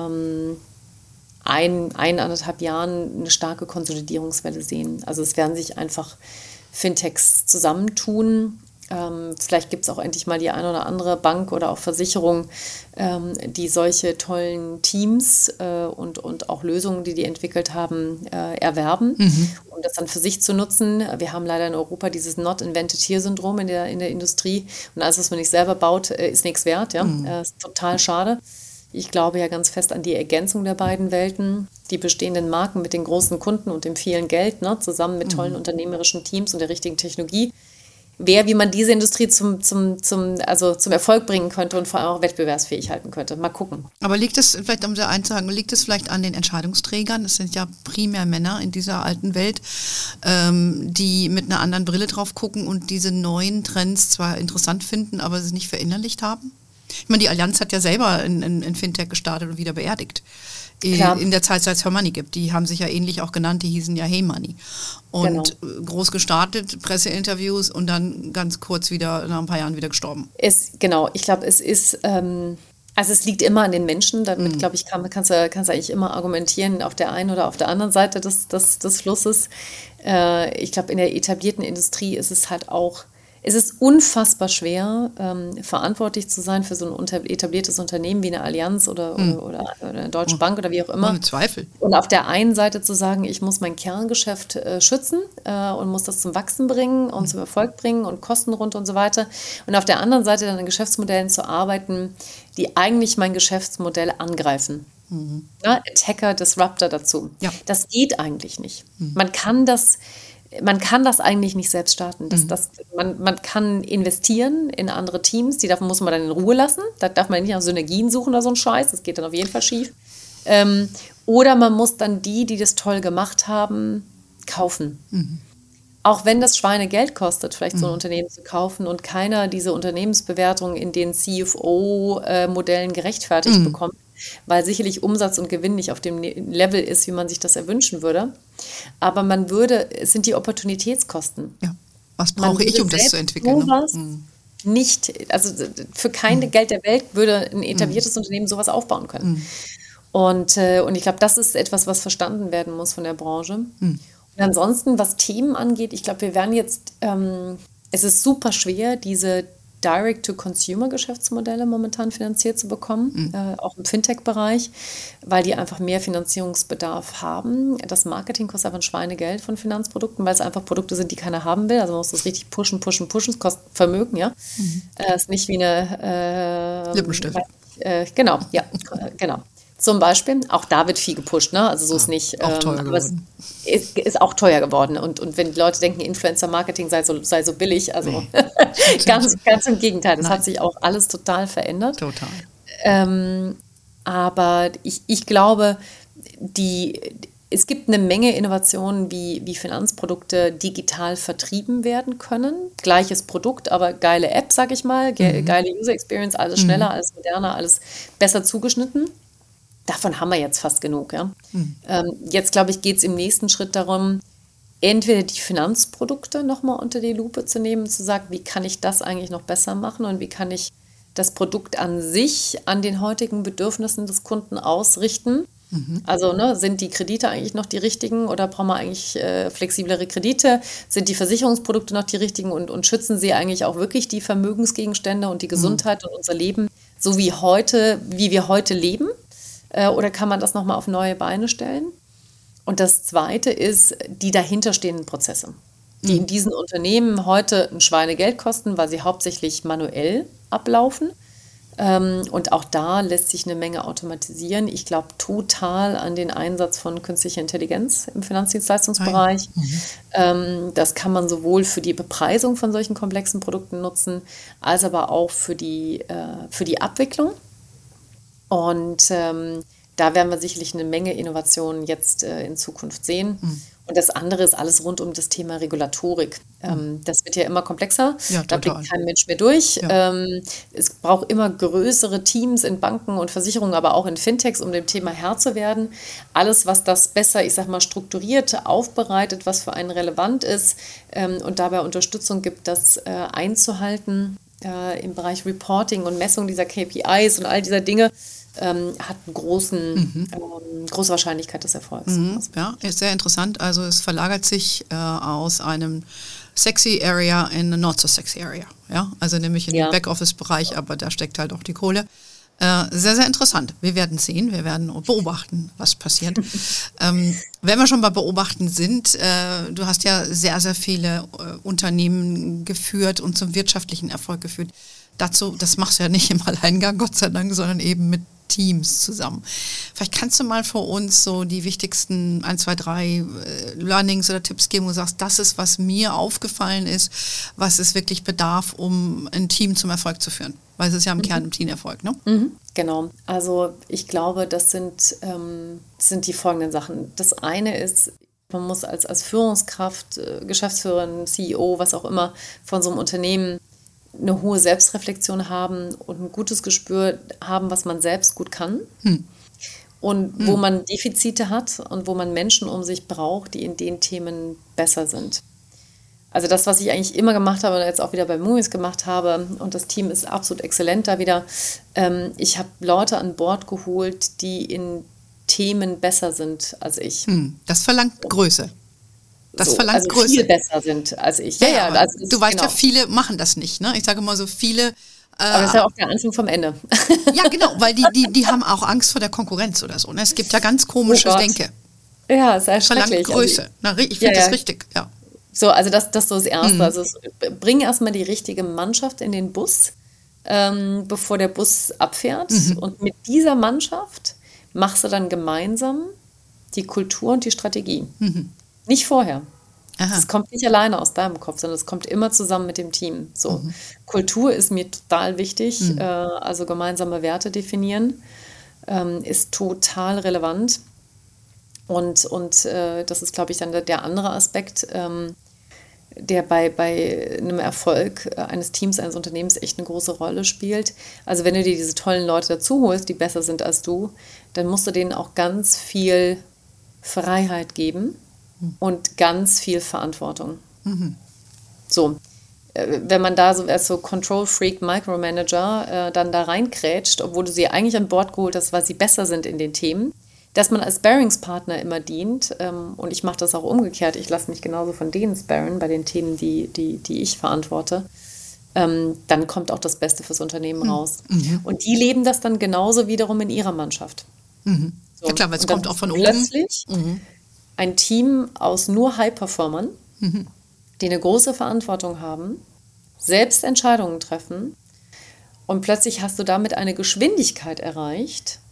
S2: 1,5 Jahren eine starke Konsolidierungswelle sehen. Also es werden sich einfach Fintechs zusammentun. Vielleicht gibt es auch endlich mal die eine oder andere Bank oder auch Versicherung, die solche tollen Teams und auch Lösungen, die entwickelt haben, erwerben, um das dann für sich zu nutzen. Wir haben leider in Europa dieses Not-Invented-Here-Syndrom in der Industrie. Und alles, was man nicht selber baut, ist nichts wert. Ja? Ist total schade. Ich glaube ja ganz fest an die Ergänzung der beiden Welten, die bestehenden Marken mit den großen Kunden und dem vielen Geld, ne, zusammen mit tollen unternehmerischen Teams und der richtigen Technologie, wie man diese Industrie zum Erfolg bringen könnte und vor allem auch wettbewerbsfähig halten könnte. Mal gucken.
S1: Aber liegt es, vielleicht um da einzuhaken, liegt es vielleicht an den Entscheidungsträgern? Das sind ja primär Männer in dieser alten Welt, die mit einer anderen Brille drauf gucken und diese neuen Trends zwar interessant finden, aber sie nicht verinnerlicht haben? Ich meine, die Allianz hat ja selber in Fintech gestartet und wieder beerdigt. In der Zeit, seit es Her Money gibt. Die haben sich ja ähnlich auch genannt, die hießen ja Hey Money. Und groß gestartet, Presseinterviews und dann ganz kurz wieder, nach ein paar Jahren wieder gestorben.
S2: Ich glaube, es ist, es liegt immer an den Menschen. Damit, glaube ich, kannst du eigentlich immer argumentieren, auf der einen oder auf der anderen Seite des Flusses. Ich glaube, in der etablierten Industrie ist es halt auch, es ist unfassbar schwer, verantwortlich zu sein für so ein etabliertes Unternehmen wie eine Allianz oder eine Deutsche Bank oder wie auch immer.
S1: Ohne Zweifel.
S2: Und auf der einen Seite zu sagen, ich muss mein Kerngeschäft schützen und muss das zum Wachsen bringen und zum Erfolg bringen und Kosten runter und so weiter. Und auf der anderen Seite dann an Geschäftsmodellen zu arbeiten, die eigentlich mein Geschäftsmodell angreifen. Ja, Attacker, Disruptor dazu. Ja. Das geht eigentlich nicht. Man kann das eigentlich nicht selbst starten. Man kann investieren in andere Teams, davon muss man dann in Ruhe lassen. Da darf man nicht nach Synergien suchen oder so ein Scheiß, das geht dann auf jeden Fall schief. Oder man muss dann die das toll gemacht haben, kaufen. Auch wenn das Schweinegeld kostet, vielleicht so ein Unternehmen zu kaufen und keiner diese Unternehmensbewertung in den CFO-Modellen gerechtfertigt bekommt, weil sicherlich Umsatz und Gewinn nicht auf dem Level ist, wie man sich das erwünschen würde. Aber es sind die Opportunitätskosten.
S1: Ja. Was brauche ich, um das zu entwickeln?
S2: Sowas nicht, also für kein Geld der Welt würde ein etabliertes Unternehmen sowas aufbauen können. Und ich glaube, das ist etwas, was verstanden werden muss von der Branche. Und ansonsten, was Themen angeht, ich glaube, wir werden jetzt, es ist super schwer, diese Direct-to-Consumer-Geschäftsmodelle momentan finanziert zu bekommen, auch im Fintech-Bereich, weil die einfach mehr Finanzierungsbedarf haben. Das Marketing kostet einfach ein Schweinegeld von Finanzprodukten, weil es einfach Produkte sind, die keiner haben will. Also man muss das richtig pushen. Es kostet Vermögen, ja. Ist nicht wie eine
S1: Lippenstift.
S2: Genau. Zum Beispiel, auch da wird viel gepusht, ne? Also so ist nicht.
S1: Auch teuer
S2: Aber es
S1: geworden.
S2: ist auch teuer geworden. Und wenn die Leute denken, Influencer-Marketing sei so billig, also ganz im Gegenteil, das
S1: Nein.
S2: hat sich auch alles total verändert.
S1: Total.
S2: Aber ich glaube, es gibt eine Menge Innovationen, wie Finanzprodukte digital vertrieben werden können. Gleiches Produkt, aber geile App, sag ich mal, geile User Experience, alles schneller, alles moderner, alles besser zugeschnitten. Davon haben wir jetzt fast genug. Ja? Jetzt, glaube ich, geht es im nächsten Schritt darum, entweder die Finanzprodukte nochmal unter die Lupe zu nehmen, zu sagen, wie kann ich das eigentlich noch besser machen und wie kann ich das Produkt an sich an den heutigen Bedürfnissen des Kunden ausrichten. Also sind die Kredite eigentlich noch die richtigen oder brauchen wir eigentlich flexiblere Kredite? Sind die Versicherungsprodukte noch die richtigen und schützen sie eigentlich auch wirklich die Vermögensgegenstände und die Gesundheit und unser Leben, so wie wir heute leben? Oder kann man das nochmal auf neue Beine stellen? Und das Zweite ist die dahinterstehenden Prozesse, die in diesen Unternehmen heute ein Schweinegeld kosten, weil sie hauptsächlich manuell ablaufen. Und auch da lässt sich eine Menge automatisieren. Ich glaube total an den Einsatz von künstlicher Intelligenz im Finanzdienstleistungsbereich. Das kann man sowohl für die Bepreisung von solchen komplexen Produkten nutzen, als aber auch für die Abwicklung. Und da werden wir sicherlich eine Menge Innovationen jetzt in Zukunft sehen. Und das andere ist alles rund um das Thema Regulatorik. Das wird ja immer komplexer.
S1: Ja,
S2: da
S1: total.
S2: blickt kein Mensch mehr durch.
S1: Ja.
S2: Es braucht immer größere Teams in Banken und Versicherungen, aber auch in Fintechs, um dem Thema Herr zu werden. Alles, was das besser, ich sag mal, strukturiert aufbereitet, was für einen relevant ist und dabei Unterstützung gibt, das einzuhalten im Bereich Reporting und Messung dieser KPIs und all dieser Dinge, hat eine große Wahrscheinlichkeit des Erfolgs.
S1: Ja, ist sehr interessant. Also es verlagert sich aus einem sexy Area in eine not so sexy Area. Ja, also nämlich in den Backoffice-Bereich, aber da steckt halt auch die Kohle. Sehr, sehr interessant. Wir werden sehen, wir werden beobachten, was passiert. Wenn wir schon bei Beobachten sind, du hast ja sehr, sehr viele Unternehmen geführt und zum wirtschaftlichen Erfolg geführt. Dazu, das machst du ja nicht im Alleingang, Gott sei Dank, sondern eben mit Teams zusammen. Vielleicht kannst du mal für uns so die wichtigsten 1, 2, 3 Learnings oder Tipps geben, wo du sagst, das ist, was mir aufgefallen ist, was es wirklich bedarf, um ein Team zum Erfolg zu führen. Weil es ist ja im Kern ein Teamerfolg, ne?
S2: Genau. Also ich glaube, das sind die folgenden Sachen. Das eine ist, man muss als Führungskraft, Geschäftsführerin, CEO, was auch immer, von so einem Unternehmen eine hohe Selbstreflexion haben und ein gutes Gespür haben, was man selbst gut kann und wo man Defizite hat und wo man Menschen um sich braucht, die in den Themen besser sind. Also das, was ich eigentlich immer gemacht habe und jetzt auch wieder bei Moomis gemacht habe, und das Team ist absolut exzellent da wieder, ich habe Leute an Bord geholt, die in Themen besser sind als ich.
S1: Das verlangt Größe. Das verlangt
S2: also
S1: Größe.
S2: Viel besser sind als ich. Ja,
S1: also du weißt ja, viele machen das nicht. Ne? Ich sage immer so, viele...
S2: aber das ist ja auch der Anfang vom Ende.
S1: Ja, genau, weil die haben auch Angst vor der Konkurrenz oder so. Ne? Es gibt ja ganz komisches Denke.
S2: Ja, ist erschrecklich.
S1: Verlangt Größe. Ich finde das richtig, ja.
S2: So, also das ist so das Erste. Also bring erstmal die richtige Mannschaft in den Bus, bevor der Bus abfährt. Und mit dieser Mannschaft machst du dann gemeinsam die Kultur und die Strategie. Nicht vorher. Es kommt nicht alleine aus deinem Kopf, sondern es kommt immer zusammen mit dem Team. So. Kultur ist mir total wichtig, also gemeinsame Werte definieren ist total relevant. Und das ist, glaube ich, dann der andere Aspekt, der bei einem Erfolg eines Teams, eines Unternehmens echt eine große Rolle spielt. Also wenn du dir diese tollen Leute dazu holst, die besser sind als du, dann musst du denen auch ganz viel Freiheit geben und ganz viel Verantwortung. So, wenn man da so als so Control-Freak, Micromanager dann da reinkrätscht, obwohl du sie eigentlich an Bord geholt hast, weil sie besser sind in den Themen, dass man als Sparringspartner immer dient, und ich mache das auch umgekehrt, ich lasse mich genauso von denen sparren bei den Themen, die ich verantworte, dann kommt auch das Beste fürs Unternehmen raus. Und die leben das dann genauso wiederum in ihrer Mannschaft. So.
S1: Ja klar, weil es kommt auch von oben.
S2: Plötzlich ein Team aus nur High-Performern, die eine große Verantwortung haben, selbst Entscheidungen treffen und plötzlich hast du damit eine Geschwindigkeit erreicht,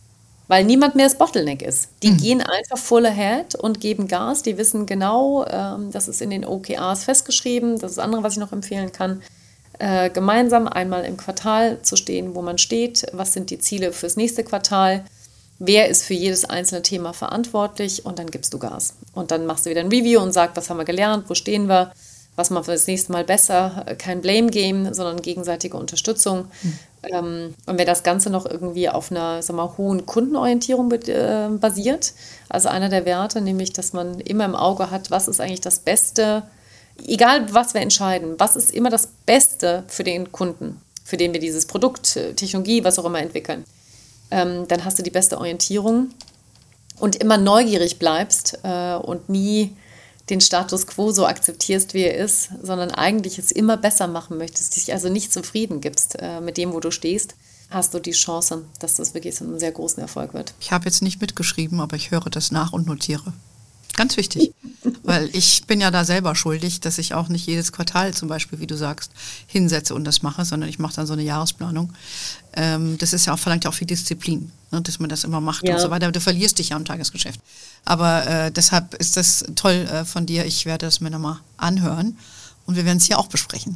S2: weil niemand mehr das Bottleneck ist. Die gehen einfach full ahead und geben Gas. Die wissen genau, das ist in den OKRs festgeschrieben. Das ist das andere, was ich noch empfehlen kann. Gemeinsam einmal im Quartal zu stehen, wo man steht. Was sind die Ziele fürs nächste Quartal? Wer ist für jedes einzelne Thema verantwortlich? Und dann gibst du Gas. Und dann machst du wieder ein Review und sagst, was haben wir gelernt, wo stehen wir, was machen wir das nächste Mal besser. Kein Blame-Game, sondern gegenseitige Unterstützung. Und wenn das Ganze noch irgendwie auf einer, hohen Kundenorientierung basiert, also einer der Werte, nämlich, dass man immer im Auge hat, was ist eigentlich das Beste, egal was wir entscheiden, was ist immer das Beste für den Kunden, für den wir dieses Produkt, Technologie, was auch immer entwickeln, dann hast du die beste Orientierung und immer neugierig bleibst und nie den Status quo so akzeptierst, wie er ist, sondern eigentlich es immer besser machen möchtest, dich also nicht zufrieden gibst mit dem, wo du stehst, hast du die Chance, dass das wirklich so einen sehr großen Erfolg wird.
S1: Ich habe jetzt nicht mitgeschrieben, aber ich höre das nach und notiere. Ganz wichtig, weil ich bin ja da selber schuldig, dass ich auch nicht jedes Quartal zum Beispiel, wie du sagst, hinsetze und das mache, sondern ich mache dann so eine Jahresplanung. Das ist ja auch, verlangt ja auch viel Disziplin, ne, dass man das immer macht und so weiter. Du verlierst dich ja im Tagesgeschäft. Aber deshalb ist das toll von dir. Ich werde das mir nochmal anhören und wir werden es hier auch besprechen.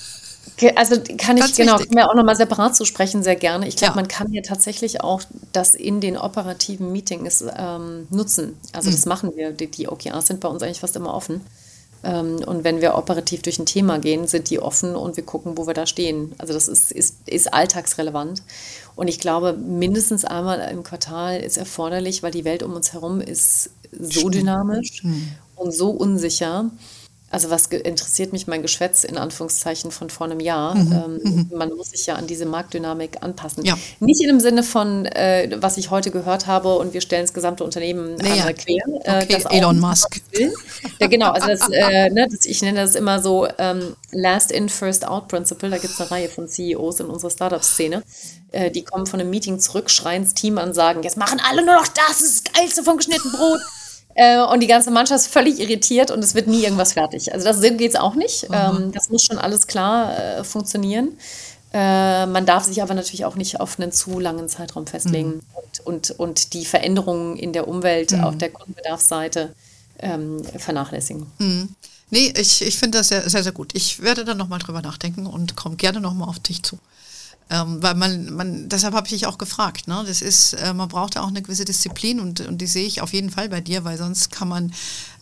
S2: Also können wir auch nochmal separat zu sprechen, sehr gerne. Ich glaube, man kann ja tatsächlich auch das in den operativen Meetings nutzen. Also das machen wir. Die OKRs sind bei uns eigentlich fast immer offen. Und wenn wir operativ durch ein Thema gehen, sind die offen und wir gucken, wo wir da stehen. Also das ist alltagsrelevant. Und ich glaube, mindestens einmal im Quartal ist erforderlich, weil die Welt um uns herum ist so dynamisch und so unsicher. Also was interessiert mich mein Geschwätz in Anführungszeichen von vor einem Jahr? Man muss sich ja an diese Marktdynamik anpassen. Ja. Nicht in dem Sinne von, was ich heute gehört habe und wir stellen das gesamte Unternehmen einmal quer.
S1: Okay, Elon Musk.
S2: Ja, genau. Also ich nenne das immer so Last in, First out Principle. Da gibt es eine Reihe von CEOs in unserer Startup-Szene. Die kommen von einem Meeting zurück, schreien das Team an, sagen, jetzt machen alle nur noch das ist das Geilste vom geschnittenen Brot. Und die ganze Mannschaft ist völlig irritiert und es wird nie irgendwas fertig. Also so geht es auch nicht. Das muss schon alles klar funktionieren. Man darf sich aber natürlich auch nicht auf einen zu langen Zeitraum festlegen und die Veränderungen in der Umwelt auf der Kundenbedarfsseite vernachlässigen.
S1: Nee, ich finde das sehr, sehr, sehr gut. Ich werde dann nochmal drüber nachdenken und komme gerne nochmal auf dich zu. Weil deshalb habe ich dich auch gefragt, ne? Das ist, man braucht ja auch eine gewisse Disziplin und die sehe ich auf jeden Fall bei dir, weil sonst kann man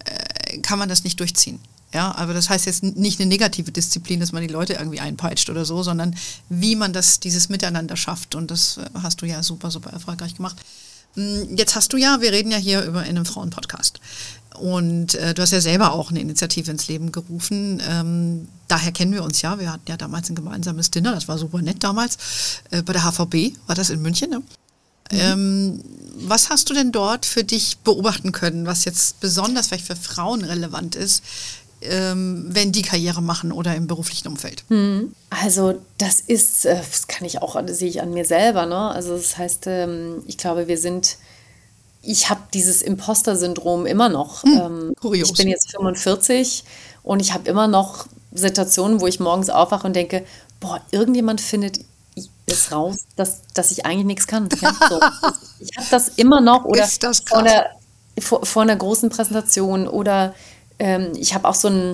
S1: das nicht durchziehen. Ja, aber das heißt jetzt nicht eine negative Disziplin, dass man die Leute irgendwie einpeitscht oder so, sondern wie man dieses Miteinander schafft und das hast du ja super, super erfolgreich gemacht. Jetzt hast du ja, wir reden ja hier in einem Frauenpodcast und du hast ja selber auch eine Initiative ins Leben gerufen. Daher kennen wir uns ja. Wir hatten ja damals ein gemeinsames Dinner, das war super nett damals. Bei der HVB war das in München. Ne? Was hast du denn dort für dich beobachten können, was jetzt besonders vielleicht für Frauen relevant ist, wenn die Karriere machen oder im beruflichen Umfeld?
S2: Also das sehe ich an mir selber. Ne? Also das heißt, ich glaube, ich habe dieses Imposter-Syndrom immer noch.
S1: Kurios.
S2: Ich bin jetzt 45 und ich habe immer noch Situationen, wo ich morgens aufwache und denke, irgendjemand findet es raus, dass ich eigentlich nichts kann. Ja? So. Ich habe das immer noch oder
S1: ist das krass?
S2: vor einer großen Präsentation oder ich habe auch so ein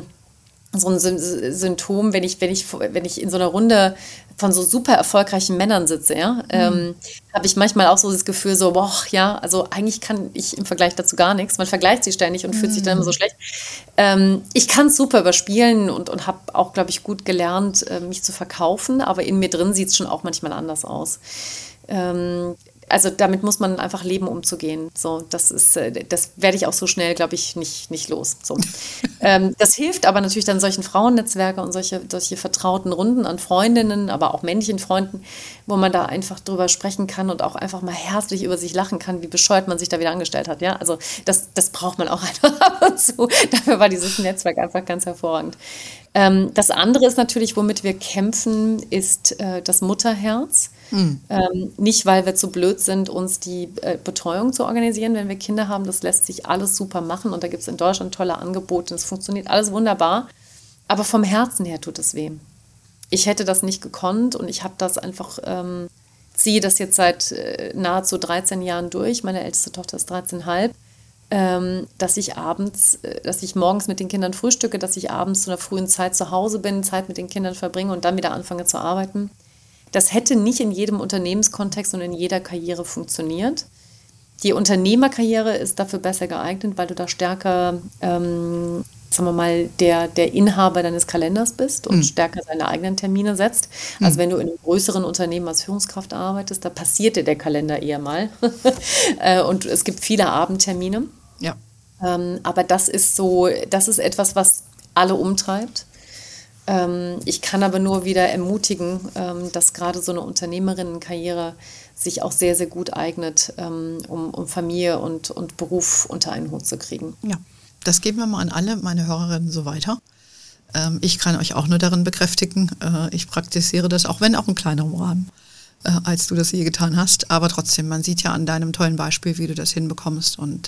S2: Symptom, wenn ich in so einer Runde von so super erfolgreichen Männern sitze, habe ich manchmal auch so das Gefühl so, also eigentlich kann ich im Vergleich dazu gar nichts. Man vergleicht sich ständig und fühlt sich dann immer so schlecht. Ich kann es super überspielen und habe auch, glaube ich, gut gelernt, mich zu verkaufen, aber in mir drin sieht es schon auch manchmal anders aus. Also damit muss man einfach leben, umzugehen. So, das werde ich auch so schnell, glaube ich, nicht los. So. Das hilft aber natürlich dann solchen Frauennetzwerke und solche vertrauten Runden an Freundinnen, aber auch männlichen Freunden, wo man da einfach drüber sprechen kann und auch einfach mal herzlich über sich lachen kann, wie bescheuert man sich da wieder angestellt hat. Ja? Also das braucht man auch einfach ab und zu. Dafür war dieses Netzwerk einfach ganz hervorragend. Das andere ist natürlich, womit wir kämpfen, ist das Mutterherz. Nicht, weil wir zu blöd sind, uns die Betreuung zu organisieren, wenn wir Kinder haben. Das lässt sich alles super machen und da gibt es in Deutschland tolle Angebote und es funktioniert alles wunderbar. Aber vom Herzen her tut es weh. Ich hätte das nicht gekonnt und ich habe das einfach ziehe das jetzt seit nahezu 13 Jahren durch. Meine älteste Tochter ist 13,5. Dass ich morgens mit den Kindern frühstücke, dass ich abends zu einer frühen Zeit zu Hause bin, Zeit mit den Kindern verbringe und dann wieder anfange zu arbeiten. Das hätte nicht in jedem Unternehmenskontext und in jeder Karriere funktioniert. Die Unternehmerkarriere ist dafür besser geeignet, weil du da stärker, sagen wir mal, der Inhaber deines Kalenders bist und stärker deine eigenen Termine setzt. Also wenn du in einem größeren Unternehmen als Führungskraft arbeitest, da passiert dir der Kalender eher mal. Und es gibt viele Abendtermine.
S1: Ja.
S2: Aber das ist etwas, was alle umtreibt. Ich kann aber nur wieder ermutigen, dass gerade so eine Unternehmerinnenkarriere sich auch sehr, sehr gut eignet, um Familie und Beruf unter einen Hut zu kriegen.
S1: Ja, das geben wir mal an alle meine Hörerinnen so weiter. Ich kann euch auch nur darin bekräftigen, ich praktiziere das, auch wenn auch in kleinerem Rahmen, als du das je getan hast. Aber trotzdem, man sieht ja an deinem tollen Beispiel, wie du das hinbekommst und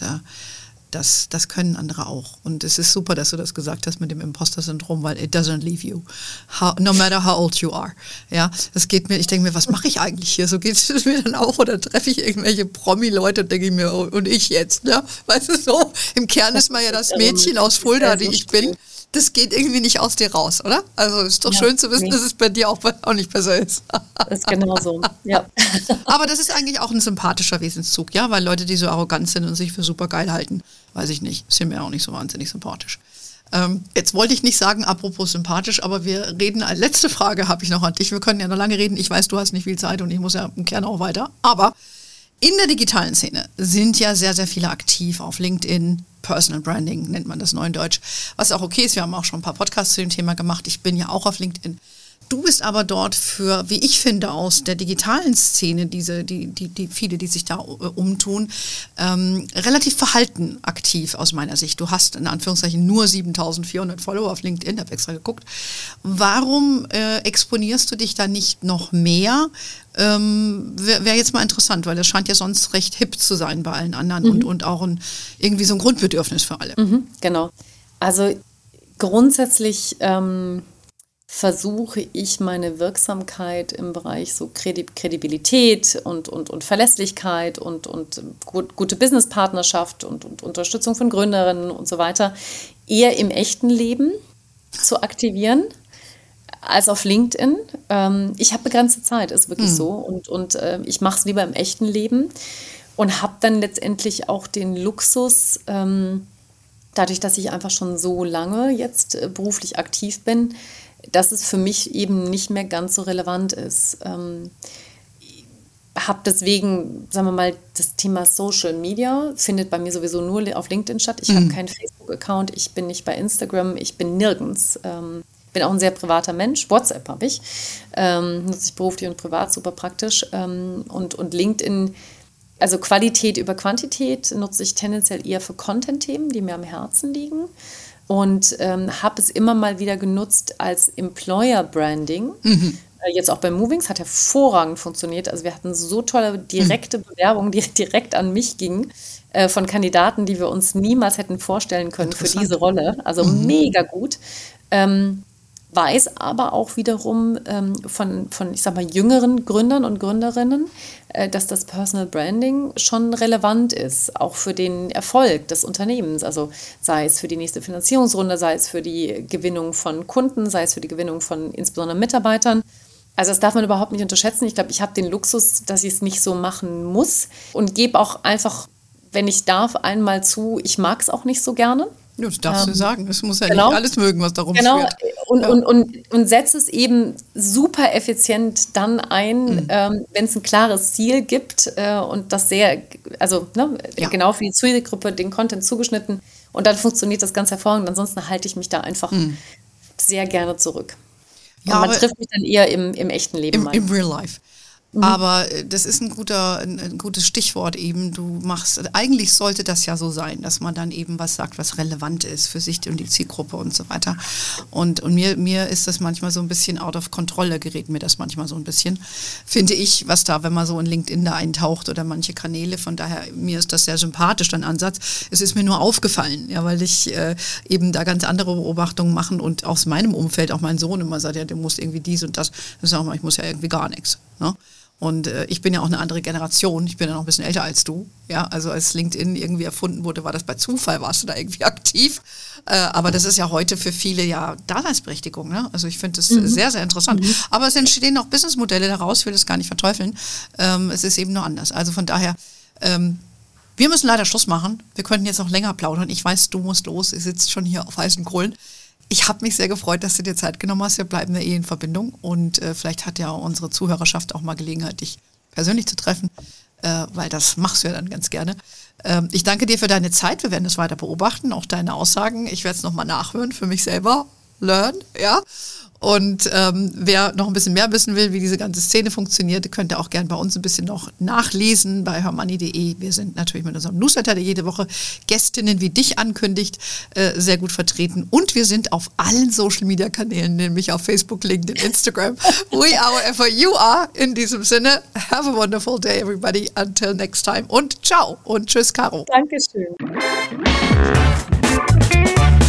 S1: das können andere auch. Und es ist super, dass du das gesagt hast mit dem Imposter-Syndrom, weil it doesn't leave you, no matter how old you are. Ja, es geht mir, ich denke mir, was mache ich eigentlich hier? So geht es mir dann auch. Oder treffe ich irgendwelche Promi-Leute und denke ich mir, oh, und ich jetzt? Ne? Weißt du, so, im Kern ist man ja das Mädchen aus Fulda, die ich bin. Das geht irgendwie nicht aus dir raus, oder? Also es ist doch schön zu wissen, dass es bei dir auch nicht besser ist.
S2: Das ist genau so, ja.
S1: Aber das ist eigentlich auch ein sympathischer Wesenszug, ja, weil Leute, die so arrogant sind und sich für super geil halten, weiß ich nicht, sind mir auch nicht so wahnsinnig sympathisch. Jetzt wollte ich nicht sagen, apropos sympathisch, aber wir reden, als letzte Frage habe ich noch an dich. Wir können ja noch lange reden. Ich weiß, du hast nicht viel Zeit und ich muss ja im Kern auch weiter. Aber in der digitalen Szene sind ja sehr, sehr viele aktiv auf LinkedIn. Personal Branding nennt man das neudeutsch, was auch okay ist. Wir haben auch schon ein paar Podcasts zu dem Thema gemacht. Ich bin ja auch auf LinkedIn. Du bist aber dort für, wie ich finde, aus der digitalen Szene, die viele, die sich da umtun, relativ verhalten aktiv aus meiner Sicht. Du hast in Anführungszeichen nur 7.400 Follower auf LinkedIn, habe extra geguckt. Warum exponierst du dich da nicht noch mehr? Wäre jetzt mal interessant, weil das scheint ja sonst recht hip zu sein bei allen anderen und auch irgendwie so ein Grundbedürfnis für alle.
S2: Genau. Also grundsätzlich versuche ich meine Wirksamkeit im Bereich so Kredibilität und Verlässlichkeit und gute Businesspartnerschaft und Unterstützung von Gründerinnen und so weiter eher im echten Leben zu aktivieren als auf LinkedIn. Ich habe begrenzte Zeit, ist wirklich so. Und ich mache es lieber im echten Leben und habe dann letztendlich auch den Luxus, dadurch, dass ich einfach schon so lange jetzt beruflich aktiv bin, dass es für mich eben nicht mehr ganz so relevant ist. Habe deswegen, sagen wir mal, das Thema Social Media findet bei mir sowieso nur auf LinkedIn statt. Ich habe keinen Facebook-Account, ich bin nicht bei Instagram, ich bin nirgends. Bin auch ein sehr privater Mensch. WhatsApp habe ich. Nutze ich beruflich und privat, super praktisch. Und LinkedIn, also Qualität über Quantität, nutze ich tendenziell eher für Content-Themen, die mir am Herzen liegen. Und habe es immer mal wieder genutzt als Employer-Branding. Jetzt auch bei Movings hat hervorragend funktioniert. Also wir hatten so tolle direkte Bewerbungen, die direkt an mich gingen, von Kandidaten, die wir uns niemals hätten vorstellen können für diese Rolle. Also mega gut. Weiß aber auch wiederum von, ich sag mal, jüngeren Gründern und Gründerinnen, dass das Personal Branding schon relevant ist, auch für den Erfolg des Unternehmens. Also sei es für die nächste Finanzierungsrunde, sei es für die Gewinnung von Kunden, sei es für die Gewinnung von insbesondere Mitarbeitern. Also das darf man überhaupt nicht unterschätzen. Ich glaube, ich habe den Luxus, dass ich es nicht so machen muss und gebe auch einfach, wenn ich darf, einmal zu, ich mag es auch nicht so gerne.
S1: Ja, das darfst du sagen. Es muss ja nicht alles mögen, was darum schwirrt.
S2: Und setzt es eben super effizient dann ein, wenn es ein klares Ziel gibt und das sehr, genau für die Zielgruppe den Content zugeschnitten und dann funktioniert das ganz hervorragend. Ansonsten halte ich mich da einfach sehr gerne zurück. Und man trifft mich dann eher im echten Leben.
S1: Im Real Life. Aber das ist ein gutes Stichwort eben. Eigentlich sollte das ja so sein, dass man dann eben was sagt, was relevant ist für sich und die Zielgruppe und so weiter. Und mir ist das manchmal so ein bisschen out of Kontrolle, gerät mir das manchmal so ein bisschen, finde ich, was da, wenn man so in LinkedIn da eintaucht oder manche Kanäle. Von daher, mir ist das sehr sympathisch, dein Ansatz. Es ist mir nur aufgefallen, ja, weil ich eben da ganz andere Beobachtungen mache und aus meinem Umfeld auch mein Sohn immer sagt, ja, du musst irgendwie dies und das. Ich sage mal, ich muss ja irgendwie gar nichts. Ne? Und ich bin ja auch eine andere Generation. Ich bin ja noch ein bisschen älter als du. Ja, also als LinkedIn irgendwie erfunden wurde, war das bei Zufall, warst du da irgendwie aktiv. Aber das ist ja heute für viele ja Daseinsberechtigung. Ne? Also ich finde das sehr, sehr interessant. Aber es entstehen auch Businessmodelle daraus, ich will das gar nicht verteufeln. Es ist eben nur anders. Also von daher, wir müssen leider Schluss machen. Wir könnten jetzt noch länger plaudern. Ich weiß, du musst los. Ihr sitzt schon hier auf heißen Kohlen. Ich habe mich sehr gefreut, dass du dir Zeit genommen hast. Wir bleiben ja in Verbindung. Und vielleicht hat ja unsere Zuhörerschaft auch mal Gelegenheit, dich persönlich zu treffen, weil das machst du ja dann ganz gerne. Ich danke dir für deine Zeit. Wir werden das weiter beobachten, auch deine Aussagen. Ich werde es nochmal nachhören für mich selber. Learn, ja. Und wer noch ein bisschen mehr wissen will, wie diese ganze Szene funktioniert, könnt ihr auch gerne bei uns ein bisschen noch nachlesen bei hermoney.de. Wir sind natürlich mit unserem Newsletter, der jede Woche Gästinnen wie dich ankündigt, sehr gut vertreten. Und wir sind auf allen Social-Media-Kanälen, nämlich auf Facebook, LinkedIn, Instagram. We are wherever you are. In diesem Sinne, have a wonderful day, everybody. Until next time. Und ciao und tschüss, Caro.
S2: Dankeschön.